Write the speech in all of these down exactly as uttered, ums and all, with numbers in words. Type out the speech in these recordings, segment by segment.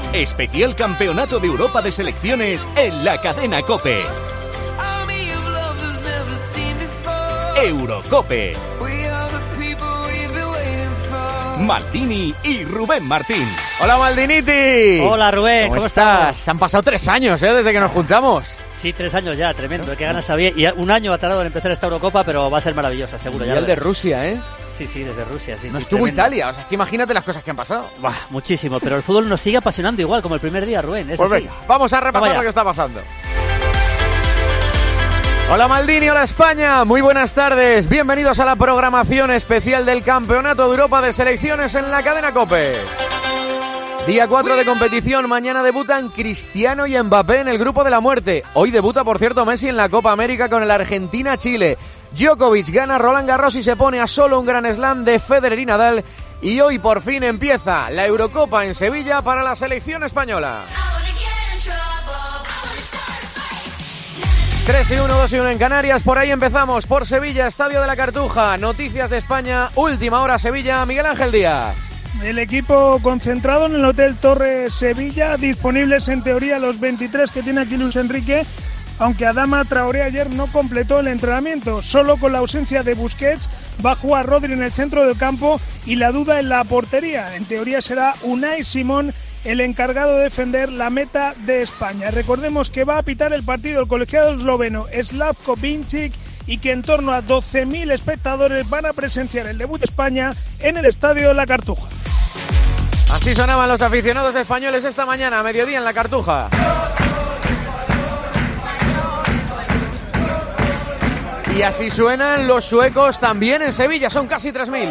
Especial Campeonato de Europa de Selecciones en la cadena COPE. Eurocope. Maldini y Rubén Martín. Hola Maldiniti. Hola Rubén, ¿cómo, ¿Cómo estás? estás? Han pasado tres años, ¿eh? Desde que nos juntamos. Sí, tres años ya, tremendo. Qué ganas había. Y un año ha tardado en empezar esta Eurocopa, pero va a ser maravillosa, seguro. Ya el de Rusia, ¿eh? Sí, sí, desde Rusia. Sí, no sí, estuvo tremendo. Italia, o sea, es que imagínate las cosas que han pasado. Bah, muchísimo, pero el fútbol nos sigue apasionando igual, como el primer día, Rubén. Eso Pues sí. venga, vamos a repasar lo que está pasando. Hola Maldini, hola España, muy buenas tardes. Bienvenidos a la programación especial del Campeonato de Europa de Selecciones en la cadena COPE. Día cuatro de competición, mañana debutan Cristiano y Mbappé en el grupo de la muerte. Hoy debuta, por cierto, Messi en la Copa América con el Argentina-Chile. Djokovic gana Roland Garros y se pone a solo un gran slam de Federer y Nadal. Y hoy por fin empieza la Eurocopa en Sevilla para la selección española. tres y uno, dos y uno en Canarias, por ahí empezamos, por Sevilla, Estadio de la Cartuja, noticias de España, última hora Sevilla, Miguel Ángel Díaz. El equipo concentrado en el Hotel Torre Sevilla, disponibles en teoría los veintitrés que tiene aquí Luis Enrique, aunque Adama Traoré ayer no completó el entrenamiento, solo con la ausencia de Busquets va a jugar Rodri en el centro del campo y la duda en la portería, en teoría será Unai Simón el encargado de defender la meta de España. Recordemos que va a pitar el partido el colegiado esloveno Slavko Vincic y que en torno a doce mil espectadores van a presenciar el debut de España en el Estadio de la Cartuja. Así sonaban los aficionados españoles esta mañana, a mediodía en la Cartuja. Y así suenan los suecos también en Sevilla, son casi tres mil.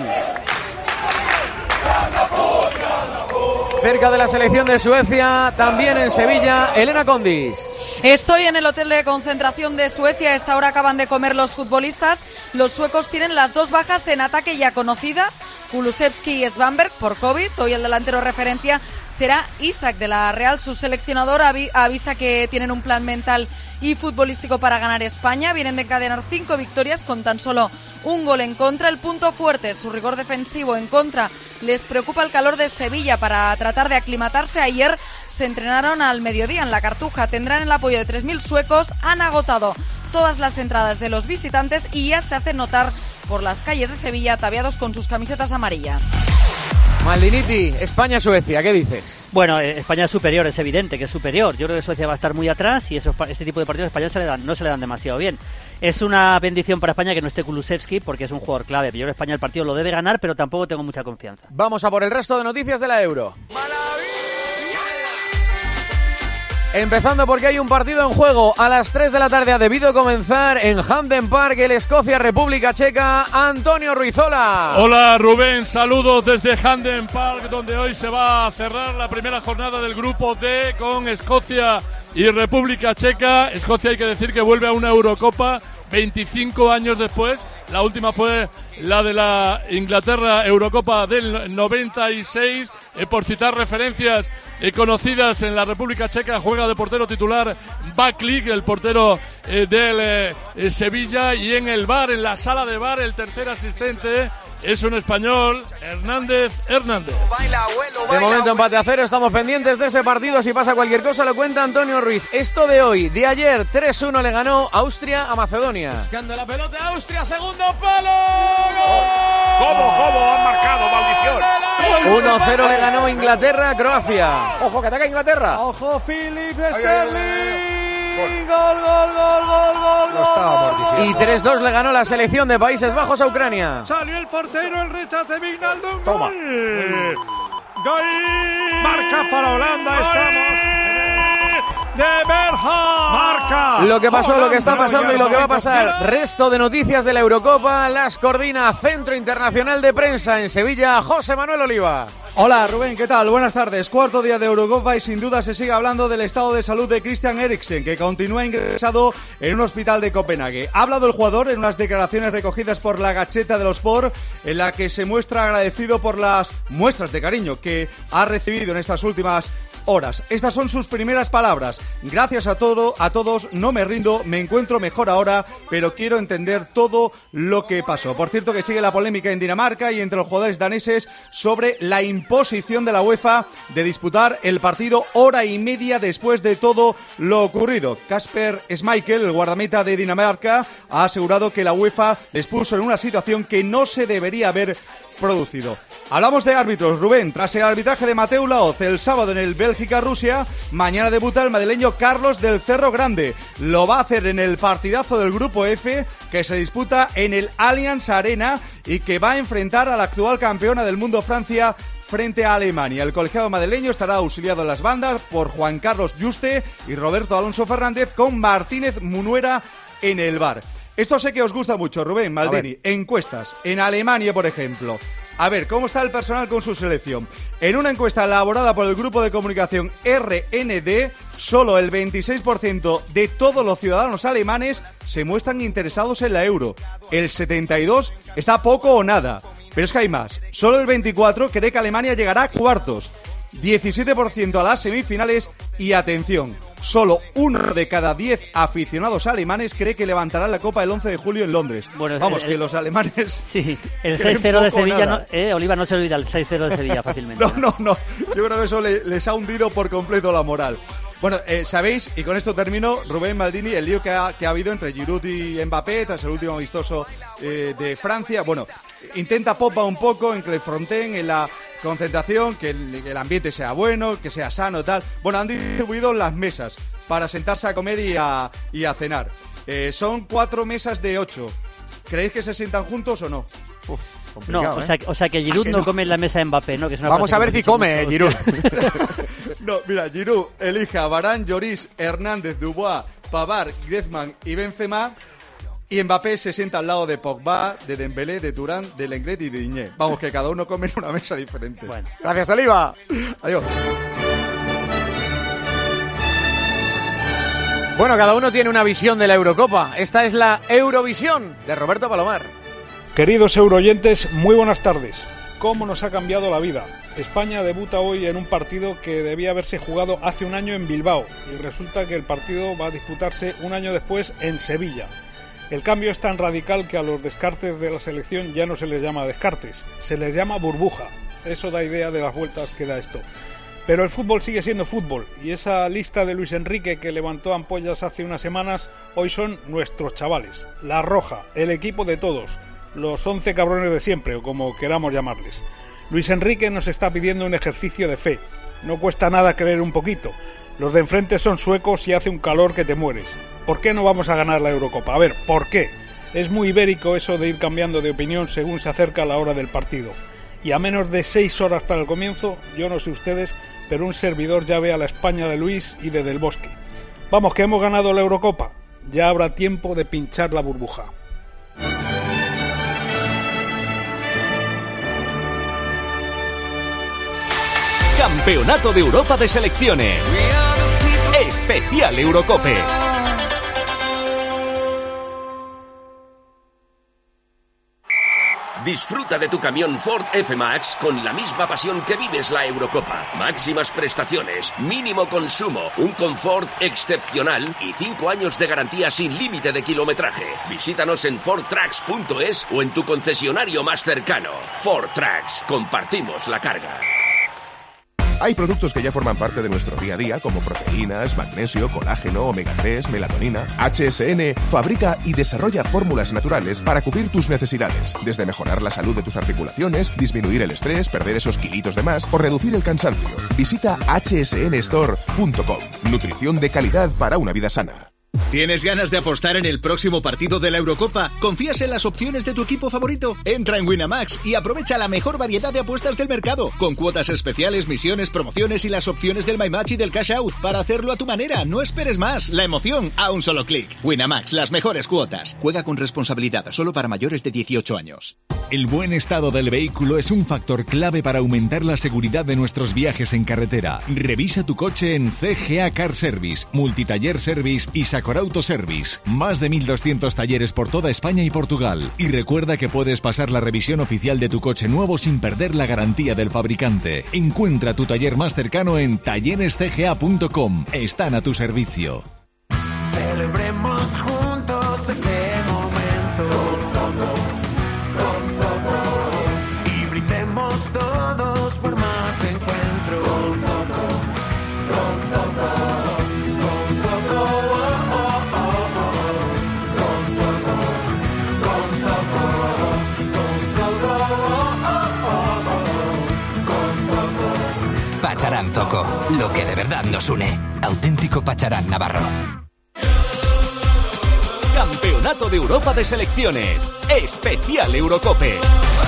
Cerca de la selección de Suecia, también en Sevilla, Elena Condis. Estoy en el hotel de concentración de Suecia. A esta hora acaban de comer los futbolistas. Los suecos tienen las dos bajas en ataque ya conocidas, Kulusevski y Svanberg por COVID. Hoy el delantero referencia será Isak de la Real. Su seleccionador avi- avisa que tienen un plan mental y futbolístico para ganar España. Vienen de encadenar cinco victorias con tan solo un gol en contra. El punto fuerte, su rigor defensivo en contra. Les preocupa el calor de Sevilla para tratar de aclimatarse. Ayer se entrenaron al mediodía en la Cartuja. Tendrán el apoyo de tres mil suecos. Han agotado todas las entradas de los visitantes y ya se hacen notar por las calles de Sevilla ataviados con sus camisetas amarillas. Maldiniti, España-Suecia, ¿qué dices? Bueno, eh, España es superior, es evidente que es superior. Yo creo que Suecia va a estar muy atrás y esos, este tipo de partidos españoles se le dan, no se le dan demasiado bien. Es una bendición para España que no esté Kulusevski porque es un jugador clave. Yo creo que España el partido lo debe ganar, pero tampoco tengo mucha confianza. Vamos a por el resto de noticias de la Euro. Empezando porque hay un partido en juego. A las tres de la tarde ha debido comenzar en Hampden Park, el Escocia-República Checa, Antonio Ruizola. Hola Rubén, saludos desde Hampden Park, donde hoy se va a cerrar la primera jornada del grupo D con Escocia y República Checa. Escocia, hay que decir que vuelve a una Eurocopa veinticinco años después. La última fue la de la Inglaterra Eurocopa del noventa y seis. Eh, por citar referencias eh, conocidas, en la República Checa juega de portero titular Baklik, el portero eh, del eh, eh, Sevilla, y en el bar, en la sala de bar, el tercer asistente es un español, Hernández Hernández. De momento empate a cero, estamos pendientes de ese partido. Si pasa cualquier cosa lo cuenta Antonio Ruiz. Esto de hoy, de ayer, tres uno le ganó Austria a Macedonia. Buscando la pelota, Austria, segundo palo. ¿Cómo, cómo han marcado, maldición? uno a cero le ganó Inglaterra a Croacia. Ojo, que ataca Inglaterra. Ojo, Philip Sterling. Gol, gol, gol, gol, gol, gol. Y tres dos le ganó la selección de Países Bajos a Ucrania. Salió el portero, el rechace de Wijnaldum. Toma. Gol. Gol. Marca para Holanda, estamos. De Berja. Marca. Lo que pasó, lo que está Holanda, pasando y lo que va a pasar. Holanda. Resto de noticias de la Eurocopa las coordina Centro Internacional de Prensa en Sevilla, José Manuel Oliva. Hola Rubén, ¿qué tal? Buenas tardes. Cuarto día de Eurocopa y sin duda se sigue hablando del estado de salud de Christian Eriksen, que continúa ingresado en un hospital de Copenhague. Ha hablado el jugador en unas declaraciones recogidas por la Gaceta de los Sport, en la que se muestra agradecido por las muestras de cariño que ha recibido en estas últimas horas. Estas son sus primeras palabras. Gracias a todo, a todos, no me rindo, me encuentro mejor ahora, pero quiero entender todo lo que pasó. Por cierto, que sigue la polémica en Dinamarca y entre los jugadores daneses sobre la imposición de la UEFA de disputar el partido hora y media después de todo lo ocurrido. Kasper Schmeichel, el guardameta de Dinamarca, ha asegurado que la UEFA les puso en una situación que no se debería haber producido. Hablamos de árbitros, Rubén. Tras el arbitraje de Mateu Laoz el sábado en el Bélgica-Rusia, mañana debuta el madrileño Carlos del Cerro Grande. Lo va a hacer en el partidazo del Grupo F, que se disputa en el Allianz Arena y que va a enfrentar a la actual campeona del mundo, Francia, frente a Alemania. El colegiado madrileño estará auxiliado en las bandas por Juan Carlos Juste y Roberto Alonso Fernández, con Martínez Munuera en el V A R. Esto sé que os gusta mucho, Rubén, Maldini. Encuestas. En Alemania, por ejemplo. A ver, ¿cómo está el personal con su selección? En una encuesta elaborada por el grupo de comunicación R N D, solo el veintiséis por ciento de todos los ciudadanos alemanes se muestran interesados en la Euro. El setenta y dos por ciento está poco o nada. Pero es que hay más. Solo el veinticuatro por ciento cree que Alemania llegará a cuartos. diecisiete por ciento a las semifinales y, atención, solo uno de cada diez aficionados alemanes cree que levantará la Copa el once de julio en Londres. Bueno, Vamos, el, que los alemanes... Sí, el seis cero de Sevilla, no, eh, Oliva, no se olvida el seis cero de Sevilla fácilmente. No, no, no. Yo creo que eso le, les ha hundido por completo la moral. Bueno, eh, sabéis, y con esto termino, Rubén, Maldini, el lío que ha, que ha habido entre Giroud y Mbappé tras el último amistoso eh, de Francia. Bueno, intenta Pogba un poco en Clairefontaine, en la concentración, que el, el ambiente sea bueno, que sea sano, tal. Bueno, han distribuido las mesas para sentarse a comer y a, y a cenar. Eh, son cuatro mesas de ocho. ¿Creéis que se sientan juntos o no? Uf, no, o, ¿eh? sea, o sea que Giroud que no? no come en la mesa de Mbappé, ¿no? Que es una Vamos a ver si come, mucho. Giroud. No, mira, Giroud elige a Varane, Lloris, Hernández, Dubois, Pavard, Griezmann y Benzema. Y Mbappé se sienta al lado de Pogba, de Dembélé, de Turán, de Lenglet y de Digne. Vamos, que cada uno come en una mesa diferente. Bueno. Gracias, Oliva. Adiós. Bueno, cada uno tiene una visión de la Eurocopa. Esta es la Eurovisión de Roberto Palomar. Queridos eurooyentes, muy buenas tardes. ¿Cómo nos ha cambiado la vida? España debuta hoy en un partido que debía haberse jugado hace un año en Bilbao y resulta que el partido va a disputarse un año después en Sevilla. El cambio es tan radical que a los descartes de la selección ya no se les llama descartes, se les llama burbuja. Eso da idea de las vueltas que da esto. Pero el fútbol sigue siendo fútbol y esa lista de Luis Enrique que levantó ampollas hace unas semanas, hoy son nuestros chavales. La Roja, el equipo de todos, los once cabrones de siempre o como queramos llamarles. Luis Enrique nos está pidiendo un ejercicio de fe. No cuesta nada creer un poquito. Los de enfrente son suecos y hace un calor que te mueres. ¿Por qué no vamos a ganar la Eurocopa? A ver, ¿por qué? Es muy ibérico eso de ir cambiando de opinión según se acerca la hora del partido. Y a menos de seis horas para el comienzo, yo no sé ustedes, pero un servidor ya ve a la España de Luis y de Del Bosque. Vamos, que hemos ganado la Eurocopa. Ya habrá tiempo de pinchar la burbuja. Campeonato de Europa de Selecciones. Especial Eurocope. Disfruta de tu camión Ford F-Max con la misma pasión que vives la Eurocopa. Máximas prestaciones, mínimo consumo, un confort excepcional y cinco años de garantía sin límite de kilometraje. Visítanos en ford trucks punto es o en tu concesionario más cercano. Ford Trucks, compartimos la carga. Hay productos que ya forman parte de nuestro día a día, como proteínas, magnesio, colágeno, omega tres, melatonina. H S N fabrica y desarrolla fórmulas naturales para cubrir tus necesidades, desde mejorar la salud de tus articulaciones, disminuir el estrés, perder esos kilitos de más o reducir el cansancio. Visita hache ese ene store punto com. Nutrición de calidad para una vida sana. ¿Tienes ganas de apostar en el próximo partido de la Eurocopa? ¿Confías en las opciones de tu equipo favorito? Entra en Winamax y aprovecha la mejor variedad de apuestas del mercado, con cuotas especiales, misiones, promociones y las opciones del My Match y del Cash Out, para hacerlo a tu manera. No esperes más, la emoción a un solo clic. Winamax, las mejores cuotas. Juega con responsabilidad, solo para mayores de dieciocho años. El buen estado del vehículo es un factor clave para aumentar la seguridad de nuestros viajes en carretera. Revisa tu coche en C G A Car Service, Multitaller Service y Sacorán Motor Autoservice. Más de mil doscientos talleres por toda España y Portugal. Y recuerda que puedes pasar la revisión oficial de tu coche nuevo sin perder la garantía del fabricante. Encuentra tu taller más cercano en talleres c g a punto com. Están a tu servicio. Celebremos juntos este momento con Zoco, con Zoco, y brindemos todos por más encuentro con Zoco, con Zoco, con Zoco, oh, oh, oh, oh. Con Zoco, con Zoco, con Zoco, oh, oh, oh, oh. Con Zoco. Pacharán Zoco, lo que de verdad nos une. Auténtico Pacharán Navarro. Campeonato de Europa de Selecciones. Especial Eurocope.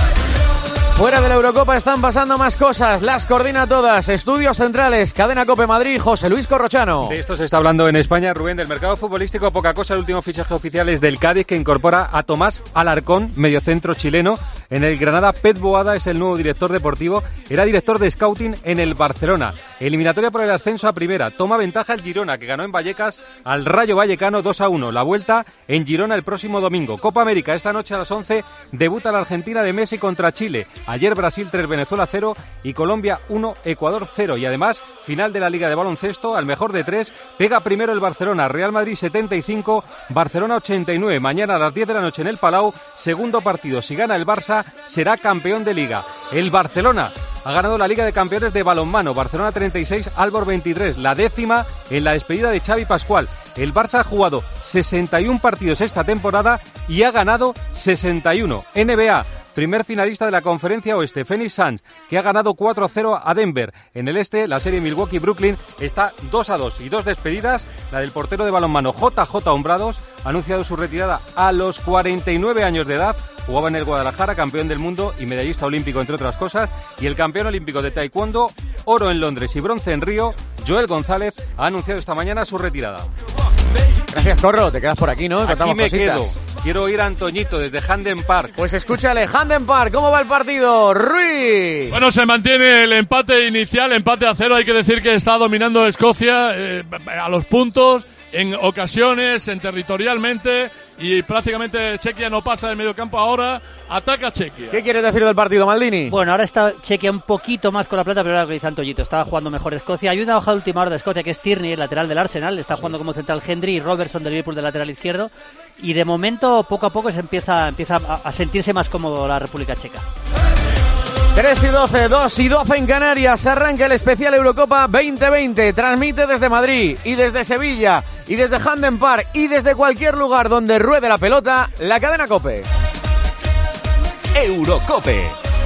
Fuera de la Eurocopa están pasando más cosas, las coordina todas. Estudios Centrales, Cadena COPE Madrid, José Luis Corrochano. De esto se está hablando en España, Rubén. Del mercado futbolístico, poca cosa. El último fichaje oficial es del Cádiz, que incorpora a Tomás Alarcón, mediocentro chileno. En el Granada, Pep Boada es el nuevo director deportivo. Era director de scouting en el Barcelona. Eliminatoria por el ascenso a primera. Toma ventaja el Girona, que ganó en Vallecas al Rayo Vallecano dos a uno. La vuelta en Girona el próximo domingo. Copa América, esta noche a las once, debuta la Argentina de Messi contra Chile. Ayer Brasil tres, Venezuela cero y Colombia uno, Ecuador cero. Y además, final de la Liga de Baloncesto, al mejor de tres, pega primero el Barcelona. Real Madrid setenta y cinco, Barcelona ochenta y nueve. Mañana a las diez de la noche en el Palau, segundo partido. Si gana el Barça, será campeón de Liga. El Barcelona ha ganado la Liga de Campeones de balonmano. Barcelona treinta y seis, Aalborg veintitrés. La décima en la despedida de Xavi Pascual. El Barça ha jugado sesenta y uno partidos esta temporada y ha ganado sesenta y uno. N B A. Primer finalista de la Conferencia Oeste, Phoenix Suns, que ha ganado cuatro a cero a Denver. En el este, la serie Milwaukee-Brooklyn está dos a dos y dos despedidas. La del portero de balonmano J J Hombrados ha anunciado su retirada a los cuarenta y nueve años de edad. Jugaba en el Guadalajara, campeón del mundo y medallista olímpico, entre otras cosas. Y el campeón olímpico de taekwondo, oro en Londres y bronce en Río, Joel González, ha anunciado esta mañana su retirada. Gracias, Corro, te quedas por aquí, ¿no? Aquí me cositas. quedo. Quiero ir a Antoñito desde Handen Park. Pues escúchale, Handen Park, ¿cómo va el partido? Ruiz. Bueno, se mantiene el empate inicial, empate a cero. Hay que decir que está dominando Escocia eh, a los puntos, en ocasiones, en territorialmente, y prácticamente Chequia no pasa del mediocampo ahora. Ataca Chequia. ¿Qué quieres decir del partido, Maldini? Bueno, ahora está Chequia un poquito más con la pelota, pero era lo que dice Antoñito. Estaba jugando mejor Escocia. Hay una baja de última hora de Escocia, que es Tierney, el lateral del Arsenal. Está jugando como central Hendry y Robertson del Liverpool, del lateral izquierdo. Y de momento, poco a poco, se empieza, empieza a, a sentirse más cómodo la República Checa. tres y doce, dos y doce en Canarias. Arranca el especial Eurocopa veinte veinte. Transmite desde Madrid y desde Sevilla y desde Handen Park y desde cualquier lugar donde ruede la pelota, la cadena COPE. Eurocope.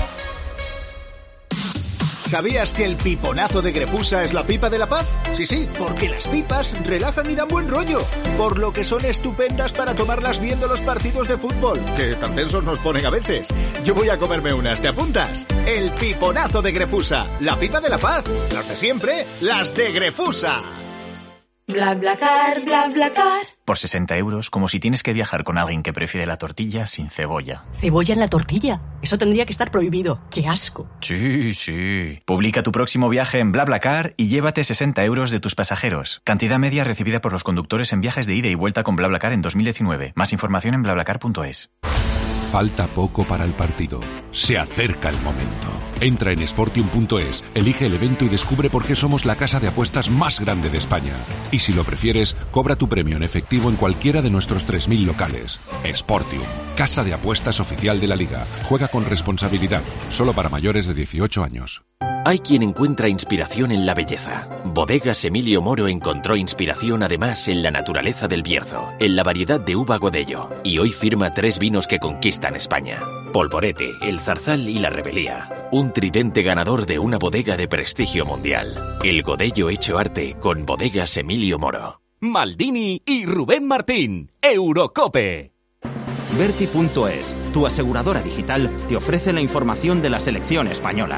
¿Sabías que el piponazo de Grefusa es la pipa de la paz? Sí, sí, porque las pipas relajan y dan buen rollo, por lo que son estupendas para tomarlas viendo los partidos de fútbol, que tan tensos nos ponen a veces. Yo voy a comerme unas, ¿te apuntas? El piponazo de Grefusa, la pipa de la paz, las de siempre, las de Grefusa. BlaBlaCar, BlaBlaCar. Por sesenta euros, como si tienes que viajar con alguien que prefiere la tortilla sin cebolla. ¿Cebolla en la tortilla? Eso tendría que estar prohibido. ¡Qué asco! Sí, sí. Publica tu próximo viaje en BlaBlaCar y llévate sesenta euros de tus pasajeros. Cantidad media recibida por los conductores en viajes de ida y vuelta con BlaBlaCar en dos mil diecinueve. Más información en BlaBlaCar punto es. Falta poco para el partido. Se acerca el momento. Entra en Sportium punto es, elige el evento y descubre por qué somos la casa de apuestas más grande de España. Y si lo prefieres, cobra tu premio en efectivo en cualquiera de nuestros tres mil locales. Sportium, casa de apuestas oficial de la Liga. Juega con responsabilidad, solo para mayores de dieciocho años. Hay quien encuentra inspiración en la belleza. Bodegas Emilio Moro encontró inspiración además en la naturaleza del Bierzo, en la variedad de uva Godello, y hoy firma tres vinos que conquistan España. Polvorete, el Zarzal y la Rebelía. Un tridente ganador de una bodega de prestigio mundial. El Godello hecho arte con Bodegas Emilio Moro. Maldini y Rubén Martín. Eurocope. Berti punto es, tu aseguradora digital, te ofrece la información de la selección española.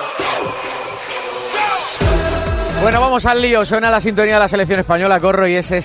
Bueno, vamos al lío. Suena la sintonía de la selección española, Corro, y ese es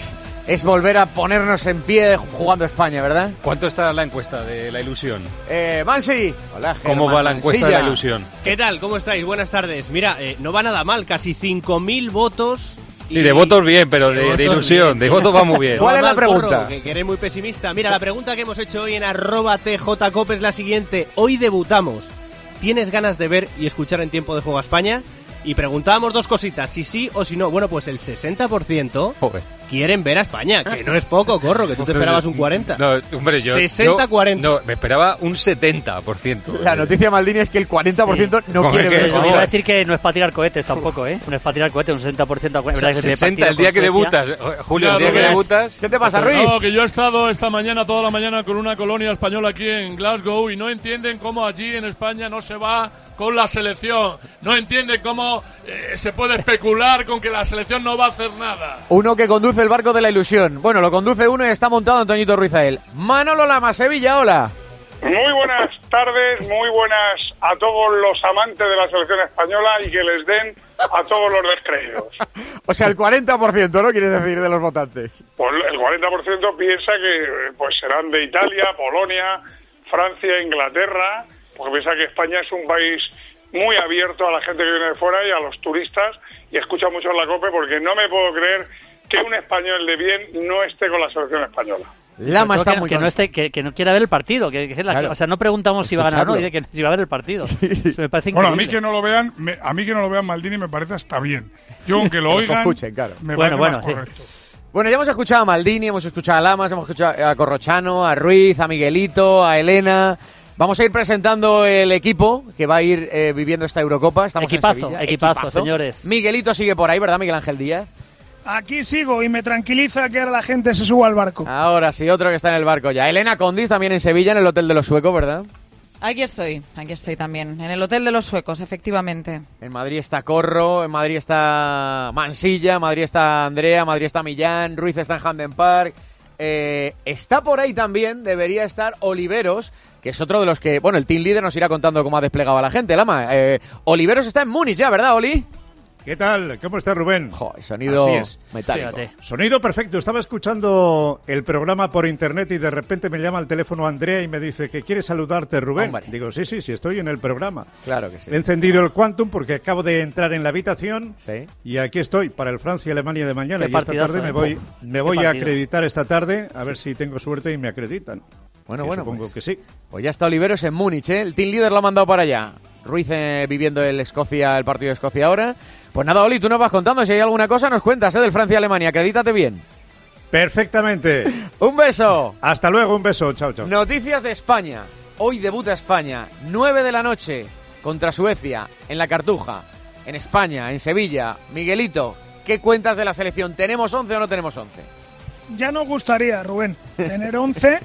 es volver a ponernos en pie jugando España, ¿verdad? ¿Cuánto está la encuesta de la ilusión? Eh, Mansi. Hola, Germán ¿Cómo va la encuesta Mansilla. de la ilusión? ¿Qué tal? ¿Cómo estáis? Buenas tardes. Mira, eh, no va nada mal, casi cinco mil votos. Y de votos bien, pero de, de, de ilusión, bien. De votos va muy bien. ¿Cuál es la pregunta? Corro, que, que eres muy pesimista. Mira, la pregunta que hemos hecho hoy en arroba tjcope es la siguiente. Hoy debutamos. ¿Tienes ganas de ver y escuchar en tiempo de juego a España? Y preguntábamos dos cositas, si sí o si no. Bueno, pues el sesenta por ciento Joder. quieren ver a España, que no es poco, Corro, que tú te esperabas un cuarenta. No, hombre, yo... sesenta cuarenta. No, me esperaba un setenta por ciento. La noticia, Maldini, es que el cuarenta por ciento sí. no quiere ver a España. Iba a decir que no es para tirar cohetes tampoco, ¿eh? No es para tirar cohetes, un sesenta por ciento. O sea, sesenta el día que debutas, Julio, claro, el día que debutas... ¿Qué te pasa, Ruiz? No, que yo he estado esta mañana, toda la mañana, con una colonia española aquí en Glasgow y no entienden cómo allí en España no se va con la selección. No entienden cómo eh, se puede especular con que la selección no va a hacer nada. Uno que conduce el barco de la ilusión. Bueno, lo conduce uno y está montado Antoñito Ruizael. Manolo Lama, Sevilla, hola. Muy buenas tardes, muy buenas a todos los amantes de la selección española y que les den a todos los descreídos. O sea, el cuarenta por ciento, ¿no? Quieres decir, de los votantes. Pues el cuarenta por ciento piensa que pues serán de Italia, Polonia, Francia, Inglaterra, porque piensa que España es un país muy abierto a la gente que viene de fuera y a los turistas y escucha mucho en la COPE, porque no me puedo creer que un español de bien no esté con la selección española. Lama está que, muy que no esté, que, que no quiera ver el partido, que, que es la, claro. O sea, no preguntamos si va a ganar o no, dice que si va a ver el partido. Sí, sí. Me parece bueno, a mí que no lo vean, me, a mí que no lo vean Maldini me parece hasta bien. Yo aunque lo oigan, escuchen, claro. me bueno, parece bueno, más sí. correcto. Bueno, ya hemos escuchado a Maldini, hemos escuchado a Lamas, hemos escuchado a Corrochano, a Ruiz, a Miguelito, a Elena. Vamos a ir presentando el equipo que va a ir eh, viviendo esta Eurocopa. Estamos equipazo, en Sevilla. equipazo, equipazo, señores. Miguelito sigue por ahí, ¿verdad, Miguel Ángel Díaz? Aquí sigo y me tranquiliza que ahora la gente se suba al barco. Ahora sí, otro que está en el barco ya. Elena Condis también en Sevilla, en el Hotel de los Suecos, ¿verdad? Aquí estoy, aquí estoy también, en el Hotel de los Suecos, efectivamente. En Madrid está Corro, en Madrid está Mansilla, en Madrid está Andrea, en Madrid está Millán, Ruiz está en Hamden Park. Eh, está por ahí también, debería estar Oliveros, que es otro de los que, bueno, el team leader nos irá contando cómo ha desplegado a la gente, Lama. Eh, Oliveros está en Múnich ya, ¿verdad, Oli? ¿Qué tal? ¿Cómo está Rubén? Jo, sonido Así es. metálico. Fíjate. Sonido perfecto. Estaba escuchando el programa por internet y de repente me llama al teléfono Andrea y me dice que quiere saludarte, Rubén. Hombre. Digo, sí, sí, sí, estoy en el programa. Claro que sí. He encendido el Quantum porque acabo de entrar en la habitación sí. y aquí estoy para el Francia-Alemania de mañana. Qué y esta tarde eh. me voy, me voy a acreditar esta tarde, a sí. ver si tengo suerte y me acreditan. Bueno, que bueno. Supongo pues, que sí. Pues ya está Oliveros en Múnich, ¿eh? El team leader lo ha mandado para allá. Ruiz eh, viviendo el Escocia, el partido de Escocia ahora. Pues nada, Oli, tú nos vas contando. Si hay alguna cosa, nos cuentas, ¿eh? Del Francia-Alemania. Acredítate bien. Perfectamente. Un beso. Hasta luego, un beso. Chao, chao. Noticias de España. Hoy debuta España. nueve de la noche contra Suecia en la Cartuja. En España, en Sevilla. Miguelito, ¿qué cuentas de la selección? ¿Tenemos once o no tenemos once? Ya nos gustaría, Rubén, tener once,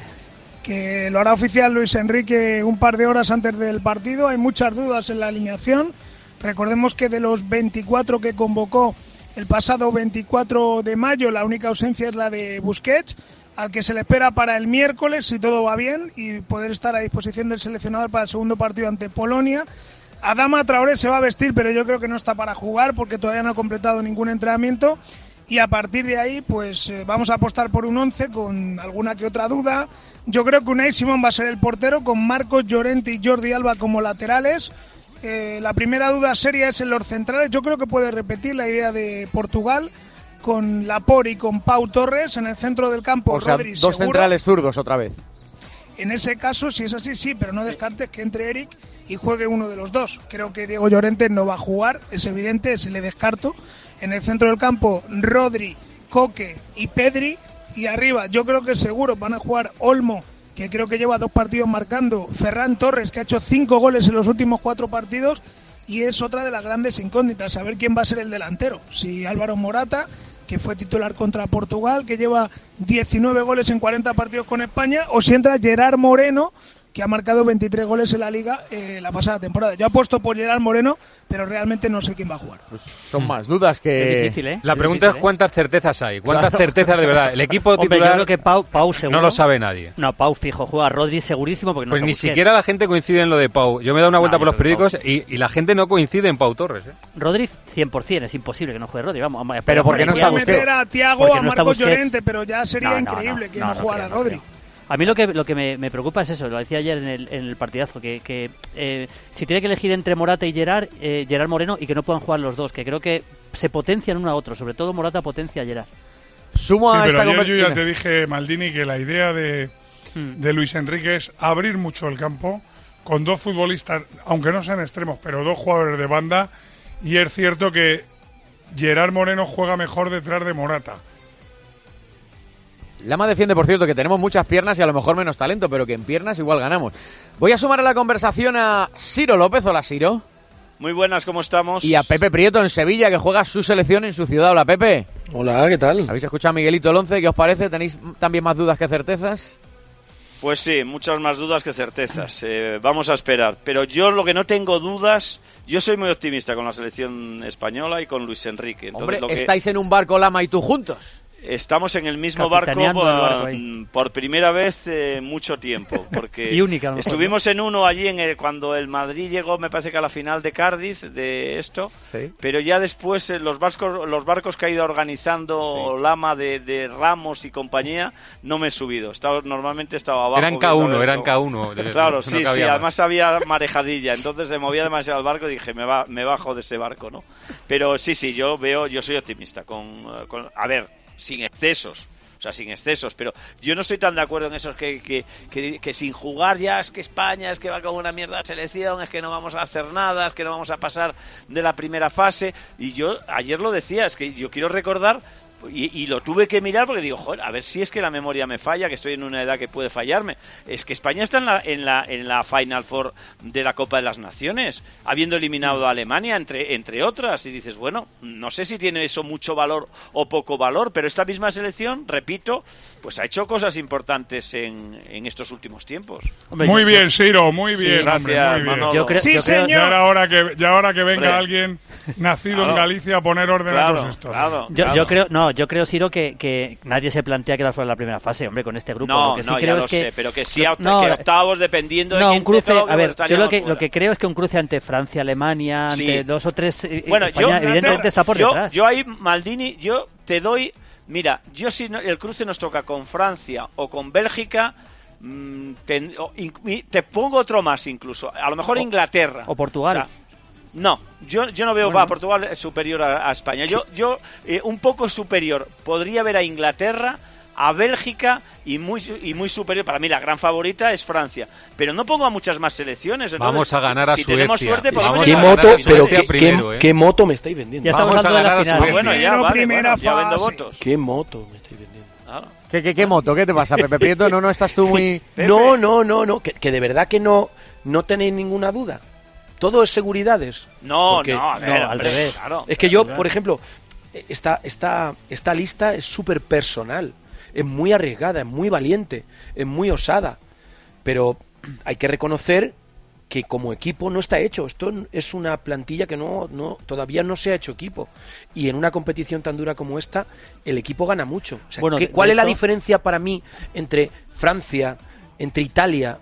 que lo hará oficial Luis Enrique un par de horas antes del partido. Hay muchas dudas en la alineación. Recordemos que de los veinticuatro que convocó el pasado veinticuatro de mayo, la única ausencia es la de Busquets, al que se le espera para el miércoles, si todo va bien, y poder estar a disposición del seleccionador para el segundo partido ante Polonia. Adama Traoré se va a vestir, pero yo creo que no está para jugar porque todavía no ha completado ningún entrenamiento. Y a partir de ahí, pues eh, vamos a apostar por un once con alguna que otra duda. Yo creo que Unai Simón va a ser el portero, con Marcos Llorente y Jordi Alba como laterales. Eh, la primera duda seria es en los centrales. Yo creo que puede repetir la idea de Portugal, con Laporte y con Pau Torres en el centro del campo. O sea, Rodri, dos seguro. centrales zurdos otra vez. En ese caso, si es así, sí, pero no descartes que entre Eric y juegue uno de los dos. Creo que Diego Llorente no va a jugar, es evidente, se le descarto. En el centro del campo, Rodri, Coque y Pedri. Y arriba, yo creo que seguro van a jugar Olmo, que creo que lleva dos partidos marcando, Ferran Torres, que ha hecho cinco goles en los últimos cuatro partidos, y es otra de las grandes incógnitas, saber quién va a ser el delantero. Si Álvaro Morata, que fue titular contra Portugal, que lleva diecinueve goles en cuarenta partidos con España, o si entra Gerard Moreno, que ha marcado veintitrés goles en la Liga eh, la pasada temporada. Yo apuesto por Gerard Moreno, pero realmente no sé quién va a jugar. Pues son más dudas que... Es difícil, ¿eh? La es pregunta difícil, es cuántas certezas hay, cuántas Claro. certezas de verdad. El equipo Hombre, titular yo creo que Pau, Pau seguro. no lo sabe nadie. No, Pau fijo, juega Rodri segurísimo porque no Pues sé ni Busquets. siquiera la gente coincide en lo de Pau. Yo me he dado una vuelta No, por yo los creo que periódicos y, y la gente no coincide en Pau Torres. ¿eh? Rodri cien por ciento, es imposible que no juegue Rodri. Vamos, vamos, Pero ¿por qué no está Puede Busquets? meter a Thiago, Porque a no está Marcos Busquets. Llorente, pero ya sería No, no, increíble no, que no, no, no jugara creo, no Rodri. creo. A mí lo que lo que me, me preocupa es eso, lo decía ayer en el, en el partidazo, que, que eh, si tiene que elegir entre Morata y Gerard, eh, Gerard Moreno, y que no puedan jugar los dos, que creo que se potencian uno a otro, sobre todo Morata potencia a Gerard. Sumo Sí, a pero esta ayer yo conversación. ya te dije, Maldini, que la idea de, Hmm. de Luis Enrique es abrir mucho el campo con dos futbolistas, aunque no sean extremos, pero dos jugadores de banda. Y es cierto que Gerard Moreno juega mejor detrás de Morata. Lama defiende, por cierto, que tenemos muchas piernas y a lo mejor menos talento, pero que en piernas igual ganamos. Voy a sumar a la conversación a Ciro López. Hola, Ciro. Muy buenas, ¿cómo estamos? Y a Pepe Prieto en Sevilla, que juega su selección en su ciudad. Hola, Pepe. Hola, ¿qué tal? ¿Habéis escuchado a Miguelito el once? ¿Qué os parece? ¿Tenéis también más dudas que certezas? Pues sí, muchas más dudas que certezas. Eh, vamos a esperar. Pero yo lo que no tengo dudas, yo soy muy optimista con la selección española y con Luis Enrique. Entonces, Hombre, lo que... estáis en un barco, Lama y tú juntos. Estamos en el mismo barco Capitaneando el barco por, ahí. por primera vez en mucho tiempo, porque Y única, a lo mejor, estuvimos en uno allí en el, cuando el Madrid llegó, me parece que a la final de Cardiff de esto, Sí. pero ya después eh, los barcos los barcos que ha ido organizando Lama de, de Ramos y compañía no me he subido. Estaba, normalmente estaba abajo. Eran K viendo a uno, ver eran cómo- K uno. Claro, No sí, sí. cabía más. Además había marejadilla, entonces se movía demasiado el barco y dije me va, me bajo de ese barco, ¿no? Pero sí, sí, yo veo, yo soy optimista con, eh, con a ver, sin excesos. O sea, sin excesos, pero yo no estoy tan de acuerdo en esos que, que, que, que sin jugar ya es que España es que va como una mierda de selección, es que no vamos a hacer nada, es que no vamos a pasar de la primera fase. Y yo ayer lo decía, es que yo quiero recordar, y, y lo tuve que mirar porque digo, joder, a ver si es que la memoria me falla, que estoy en una edad que puede fallarme. Es que España está en la, en la, en la Final Four de la Copa de las Naciones, habiendo eliminado a Alemania, entre, entre otras, y dices, bueno, no sé si tiene eso mucho valor o poco valor, pero esta misma selección, repito, pues ha hecho cosas importantes en, en estos últimos tiempos. Hombre, muy yo, bien, Ciro, muy sí, bien, gracias, hombre, muy bien. Manolo. Yo creo, sí, yo creo, señor. Ya era hora que, ya ahora que venga Hombre. alguien nacido Claro. en Galicia a poner orden Claro, a todos estos. claro, Yo, claro. yo creo, no, yo creo, Ciro, que, que nadie se plantea quedar fuera de la primera fase, hombre, con este grupo. No, lo que sí no, creo ya es lo que, sé, pero que sí, oct- no, que octavos dependiendo de no, quién un cruce, te toque, a ver, pues yo lo estaríamos que, fuera. lo que creo es que un cruce ante Francia, Alemania, Sí. ante dos o tres, eh, Bueno, España, yo, evidentemente yo- está por yo, detrás. yo ahí, Maldini, yo te doy... Mira, yo si no- el cruce nos toca con Francia o con Bélgica, mm, te, o in- y te pongo otro más incluso. A lo mejor O- Inglaterra. o Portugal. O sea, no, yo, yo no veo Bueno. a Portugal superior a, a España. Yo, yo eh, un poco superior. Podría ver a Inglaterra, a Bélgica y muy y muy superior. Para mí la gran favorita es Francia. Pero no pongo a muchas más selecciones. Entonces, Vamos a ganar a si tenemos Suecia. suerte, Vamos podemos a ¿Qué llegar ganar moto, a pero Suecia qué, primero, qué, ¿eh? qué moto me estáis vendiendo? Ya estamos Vamos a hablando de la ganar a final. Suecia. Bueno, ya, Pero vale, primera bueno, ya vendo fase. votos. ¿Qué moto me estáis vendiendo? Ah. ¿Qué, qué, qué moto? ¿Qué te pasa, Pepe Prieto? No, no estás tú muy... No, no, no, no, que, que de verdad que no, no tenéis ninguna duda. Todo es seguridades. No, Porque- no, a ver, no, al hombre, revés. claro. Es que yo, por ejemplo, esta, esta, esta lista es súper personal, es muy arriesgada, es muy valiente, es muy osada, pero hay que reconocer que como equipo no está hecho. Esto es una plantilla que no, no todavía no se ha hecho equipo. Y en una competición tan dura como esta, el equipo gana mucho. O sea, Bueno, ¿qué- de- ¿cuál de es la hecho- diferencia para mí entre Francia, entre Italia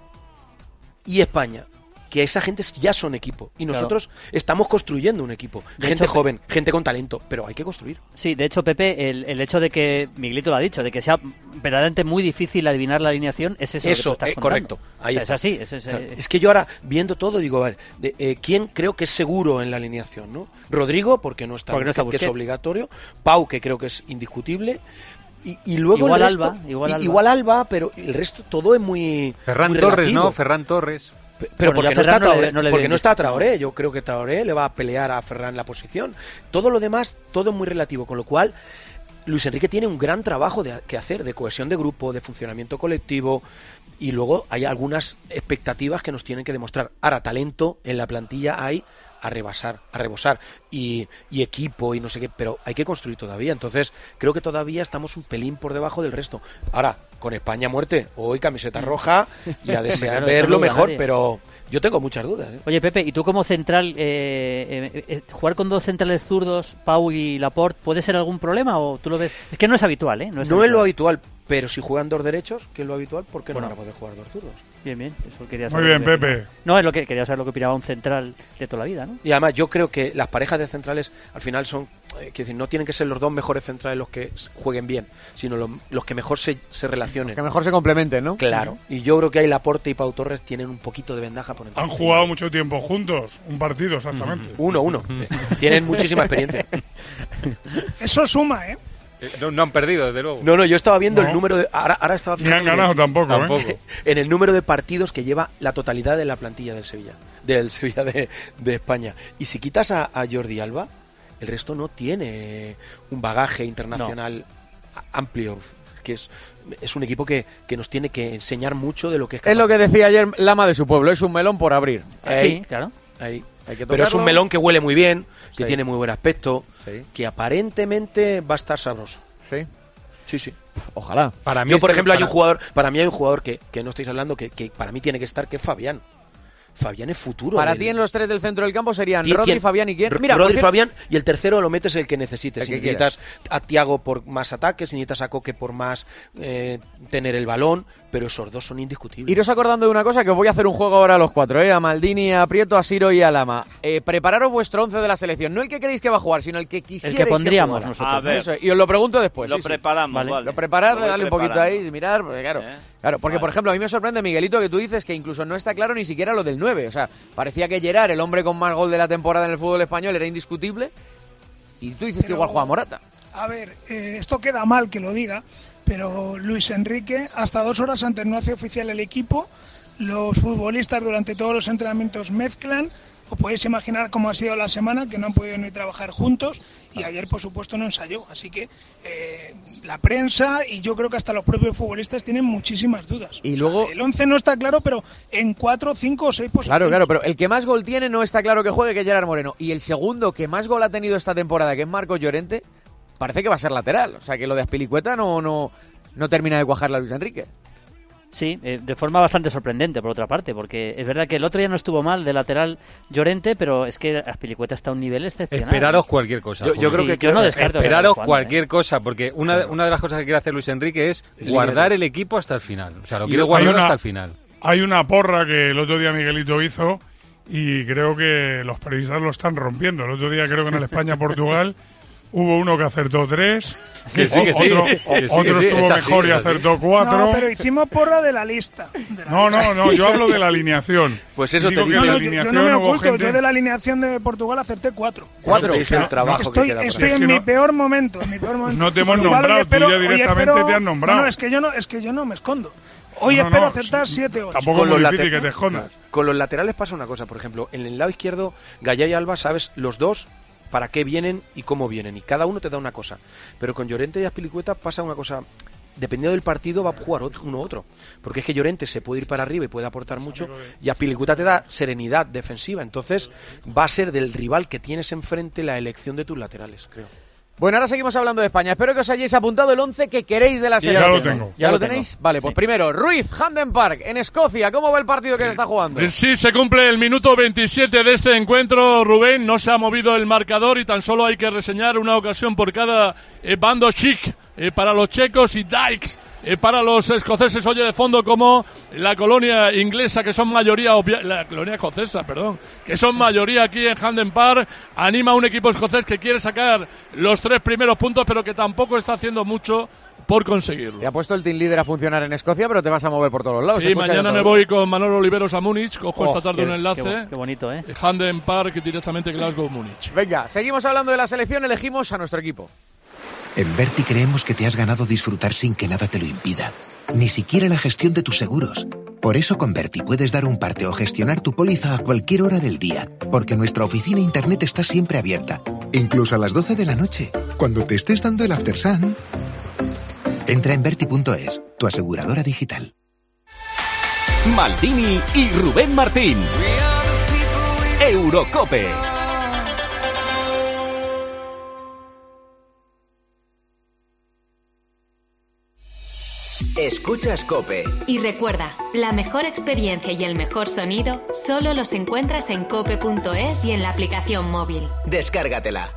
y España? Que esa gente ya son equipo y Claro. nosotros estamos construyendo un equipo. De Gente hecho, joven, gente con talento, pero hay que construir. Sí, de hecho, Pepe, el, el hecho de que, Miguelito lo ha dicho, de que sea verdaderamente muy difícil adivinar la alineación, es eso, lo que tú Eso, estás eh, contando. correcto. Ahí O sea, está. es así. Es, es, Claro. eh, Es que yo ahora, viendo todo, digo, a ver, de, eh, ¿quién creo que es seguro en la alineación? ¿No? Rodrigo, porque no está, Porque no está que es Busquets. obligatorio. Pau, que creo que es indiscutible. Y, y luego Igual el resto, Alba, igual y- Alba. igual Alba, pero el resto todo es muy Ferran muy Torres, relativo. ¿no? Ferran Torres. Pe- Pero Bueno, porque yo a no está Ferran no le- Traoré, no le porque veo no está indiscutible. Traoré, yo creo que Traoré le va a pelear a Ferran la posición. Todo lo demás, todo es muy relativo, con lo cual Luis Enrique tiene un gran trabajo de, que hacer de cohesión de grupo, de funcionamiento colectivo, y luego hay algunas expectativas que nos tienen que demostrar. Ahora, talento en la plantilla hay a rebasar, a rebosar, y, y equipo y no sé qué, pero hay que construir todavía. Entonces, creo que todavía estamos un pelín por debajo del resto. Ahora, con España a muerte. Hoy camiseta roja y a desear Claro, ver eso lo no duda mejor, nadie. pero yo tengo muchas dudas. ¿eh? Oye, Pepe, ¿y tú como central, eh, eh, eh, jugar con dos centrales zurdos, Pau y Laporte, puede ser algún problema o tú lo ves? Es que no es habitual, ¿eh? No es, habitual. es lo habitual, pero si juegan dos derechos, que es lo habitual, ¿por qué Bueno. no van a poder jugar dos zurdos? Bien, bien, eso quería Muy saber. bien, lo que- Pepe. No, es lo que quería saber lo que opinaba un central de toda la vida, ¿no? Y además yo creo que las parejas de centrales al final son, eh, quiero decir, no tienen que ser los dos mejores centrales los que s- jueguen bien, sino los, los que mejor se, se relacionen. Que mejor se complementen, ¿no? Claro. Y yo creo que ahí Laporte y Pau Torres tienen un poquito de ventaja por encima. Han jugado mucho tiempo juntos, un partido exactamente. Uno, uno. Tienen muchísima experiencia. Eso suma, ¿eh? Eh, No, no han perdido, desde luego. No, no, yo estaba viendo No. el número de... Ahora, ahora estaba Ni han fijándome ganado tampoco, ¿eh? Tampoco. en el número de partidos que lleva la totalidad de la plantilla del Sevilla, del Sevilla de, de España. Y si quitas a, a Jordi Alba, el resto no tiene un bagaje internacional a- amplio, que es, es un equipo que, que nos tiene que enseñar mucho de lo que es capaz. Es lo que decía ayer Lama de su pueblo, es un melón por abrir. Ahí, Sí, claro. ahí. Hay que Pero es un tocarlo. melón que huele muy bien, que Sí. tiene muy buen aspecto, Sí. que aparentemente va a estar sabroso. Sí. Sí, sí. Ojalá. Para mí Yo, es por que ejemplo, hay para- un jugador, para mí hay un jugador que, que no estáis hablando, que, que para mí tiene que estar, que es Fabián. Fabián es futuro. Para del- ti en los tres del centro del campo serían Ti- Rodri, tien- Fabián y quién. R- Mira, por Rodri, cierto- Fabián, y el tercero lo metes el que necesites. El Si que necesitas a Thiago por más ataques, si necesitas a Coque por más eh, tener el balón, pero esos dos son indiscutibles. Iros acordando de una cosa, que os voy a hacer un juego ahora a los cuatro, ¿eh? A Maldini, a Prieto, a Siro y a Lama. Eh, prepararos vuestro once de la selección. No el que creéis que va a jugar, sino el que quisierais El que pondríamos jugara. nosotros. A ver. Eso es. Y os lo pregunto después. Lo sí, sí. preparamos, Vale. vale. Lo preparar, Lo voy darle un poquito preparando. ahí, mirar, porque claro. ¿Eh? Claro, porque Vale. por ejemplo, a mí me sorprende, Miguelito, que tú dices que incluso no está claro ni siquiera lo del nueve. O sea, parecía que Gerard, el hombre con más gol de la temporada en el fútbol español, era indiscutible. Y tú dices que Pero- igual juega Morata. A ver, eh, esto queda mal que lo diga, pero Luis Enrique hasta dos horas antes no hace oficial el equipo, los futbolistas durante todos los entrenamientos mezclan, os podéis imaginar cómo ha sido la semana, que no han podido ni trabajar juntos, y ayer por supuesto no ensayó, así que eh, la prensa y yo creo que hasta los propios futbolistas tienen muchísimas dudas. Y O sea, luego- el once no está claro, pero en cuatro, cinco o seis posiciones. Claro, claro, pero el que más gol tiene no está claro que juegue, que es Gerard Moreno. Y el segundo que más gol ha tenido esta temporada, que es Marcos Llorente, parece que va a ser lateral. O sea, que lo de Azpilicueta no, no, no termina de cuajarle a Luis Enrique. Sí, eh, de forma bastante sorprendente, por otra parte, porque es verdad que el otro día no estuvo mal de lateral Llorente, pero es que Azpilicueta está a un nivel excepcional. Esperaros cualquier cosa. Yo- yo Julio. creo que- yo no descarto que Esperaros vaya jugando, cualquier ¿eh? cosa, porque una, de- una de las cosas que quiere hacer Luis Enrique es Líder. guardar el equipo hasta el final. O sea, lo Y quiere hay guardar una- hasta el final. Hay una porra que el otro día Miguelito hizo y creo que los periodistas lo están rompiendo. El otro día creo que en el España-Portugal hubo uno que acertó tres, Que sí, que sí, otro, que sí, otro que sí, estuvo es así, mejor y es así. acertó cuatro. No, pero hicimos porra de la lista. de la No, lista. no, no, yo hablo de la alineación. Pues eso Y digo te que digo. en No, la no, yo, yo alineación no me hubo oculto, gente... yo de la alineación de Portugal acerté cuatro. Cuatro. Te dije el No, trabajo que Estoy, queda por estoy Es en que mi no- peor momento, en mi peor momento. No te hemos Igual nombrado, hoy espero- tú ya hoy directamente espero- te has nombrado. No, no, es que yo no, es que yo no me escondo. Hoy No, no, espero no, acertar sí, siete ocho. Tampoco Con es muy los difícil later- que te escondas. Con los laterales pasa una cosa, por ejemplo, en el lado izquierdo, Gallá y Alba, sabes los dos para qué vienen y cómo vienen, y cada uno te da una cosa. Pero con Llorente y Azpilicueta pasa una cosa, dependiendo del partido va a jugar otro- uno u otro, porque es que Llorente se puede ir para arriba y puede aportar mucho, y Azpilicueta te da serenidad defensiva, entonces va a ser del rival que tienes enfrente la elección de tus laterales, creo. Bueno, ahora seguimos hablando de España. Espero que os hayáis apuntado el once que queréis de la Ya selección. lo tengo. ¿Ya, Ya lo lo tengo. tenéis? Vale, pues Sí. primero, Ruiz, Hampden Park, en Escocia. ¿Cómo va el partido que se está jugando? Eh, Sí, se cumple el minuto veintisiete de este encuentro, Rubén. No se ha movido el marcador y tan solo hay que reseñar una ocasión por cada eh, bando chic eh, para los checos y Dykes eh, para los escoceses. Oye de fondo como la colonia inglesa, que son mayoría, obvia- la colonia escocesa, perdón, que son mayoría aquí en Hampden Park, anima a un equipo escocés que quiere sacar los tres primeros puntos, pero que tampoco está haciendo mucho por conseguirlo. Te ha puesto el team leader a funcionar en Escocia, pero te vas a mover por todos los lados. Sí, Te escucha mañana de me todo. voy con Manolo Oliveros a Múnich, cojo Oh, esta tarde qué- un enlace. Qué, bo- qué bonito, ¿eh? Hampden Park directamente Glasgow Múnich. Venga, seguimos hablando de la selección, elegimos a nuestro equipo. En Berti creemos que te has ganado disfrutar sin que nada te lo impida. Ni siquiera la gestión de tus seguros. Por eso con Berti puedes dar un parte o gestionar tu póliza a cualquier hora del día, porque nuestra oficina internet está siempre abierta, incluso a las doce de la noche, cuando te estés dando el after sun. Entra en Berti punto es, tu aseguradora digital. Maldini y Rubén Martín. Eurocope. Escuchas COPE. Y recuerda, la mejor experiencia y el mejor sonido solo los encuentras en cope punto es y en la aplicación móvil. Descárgatela.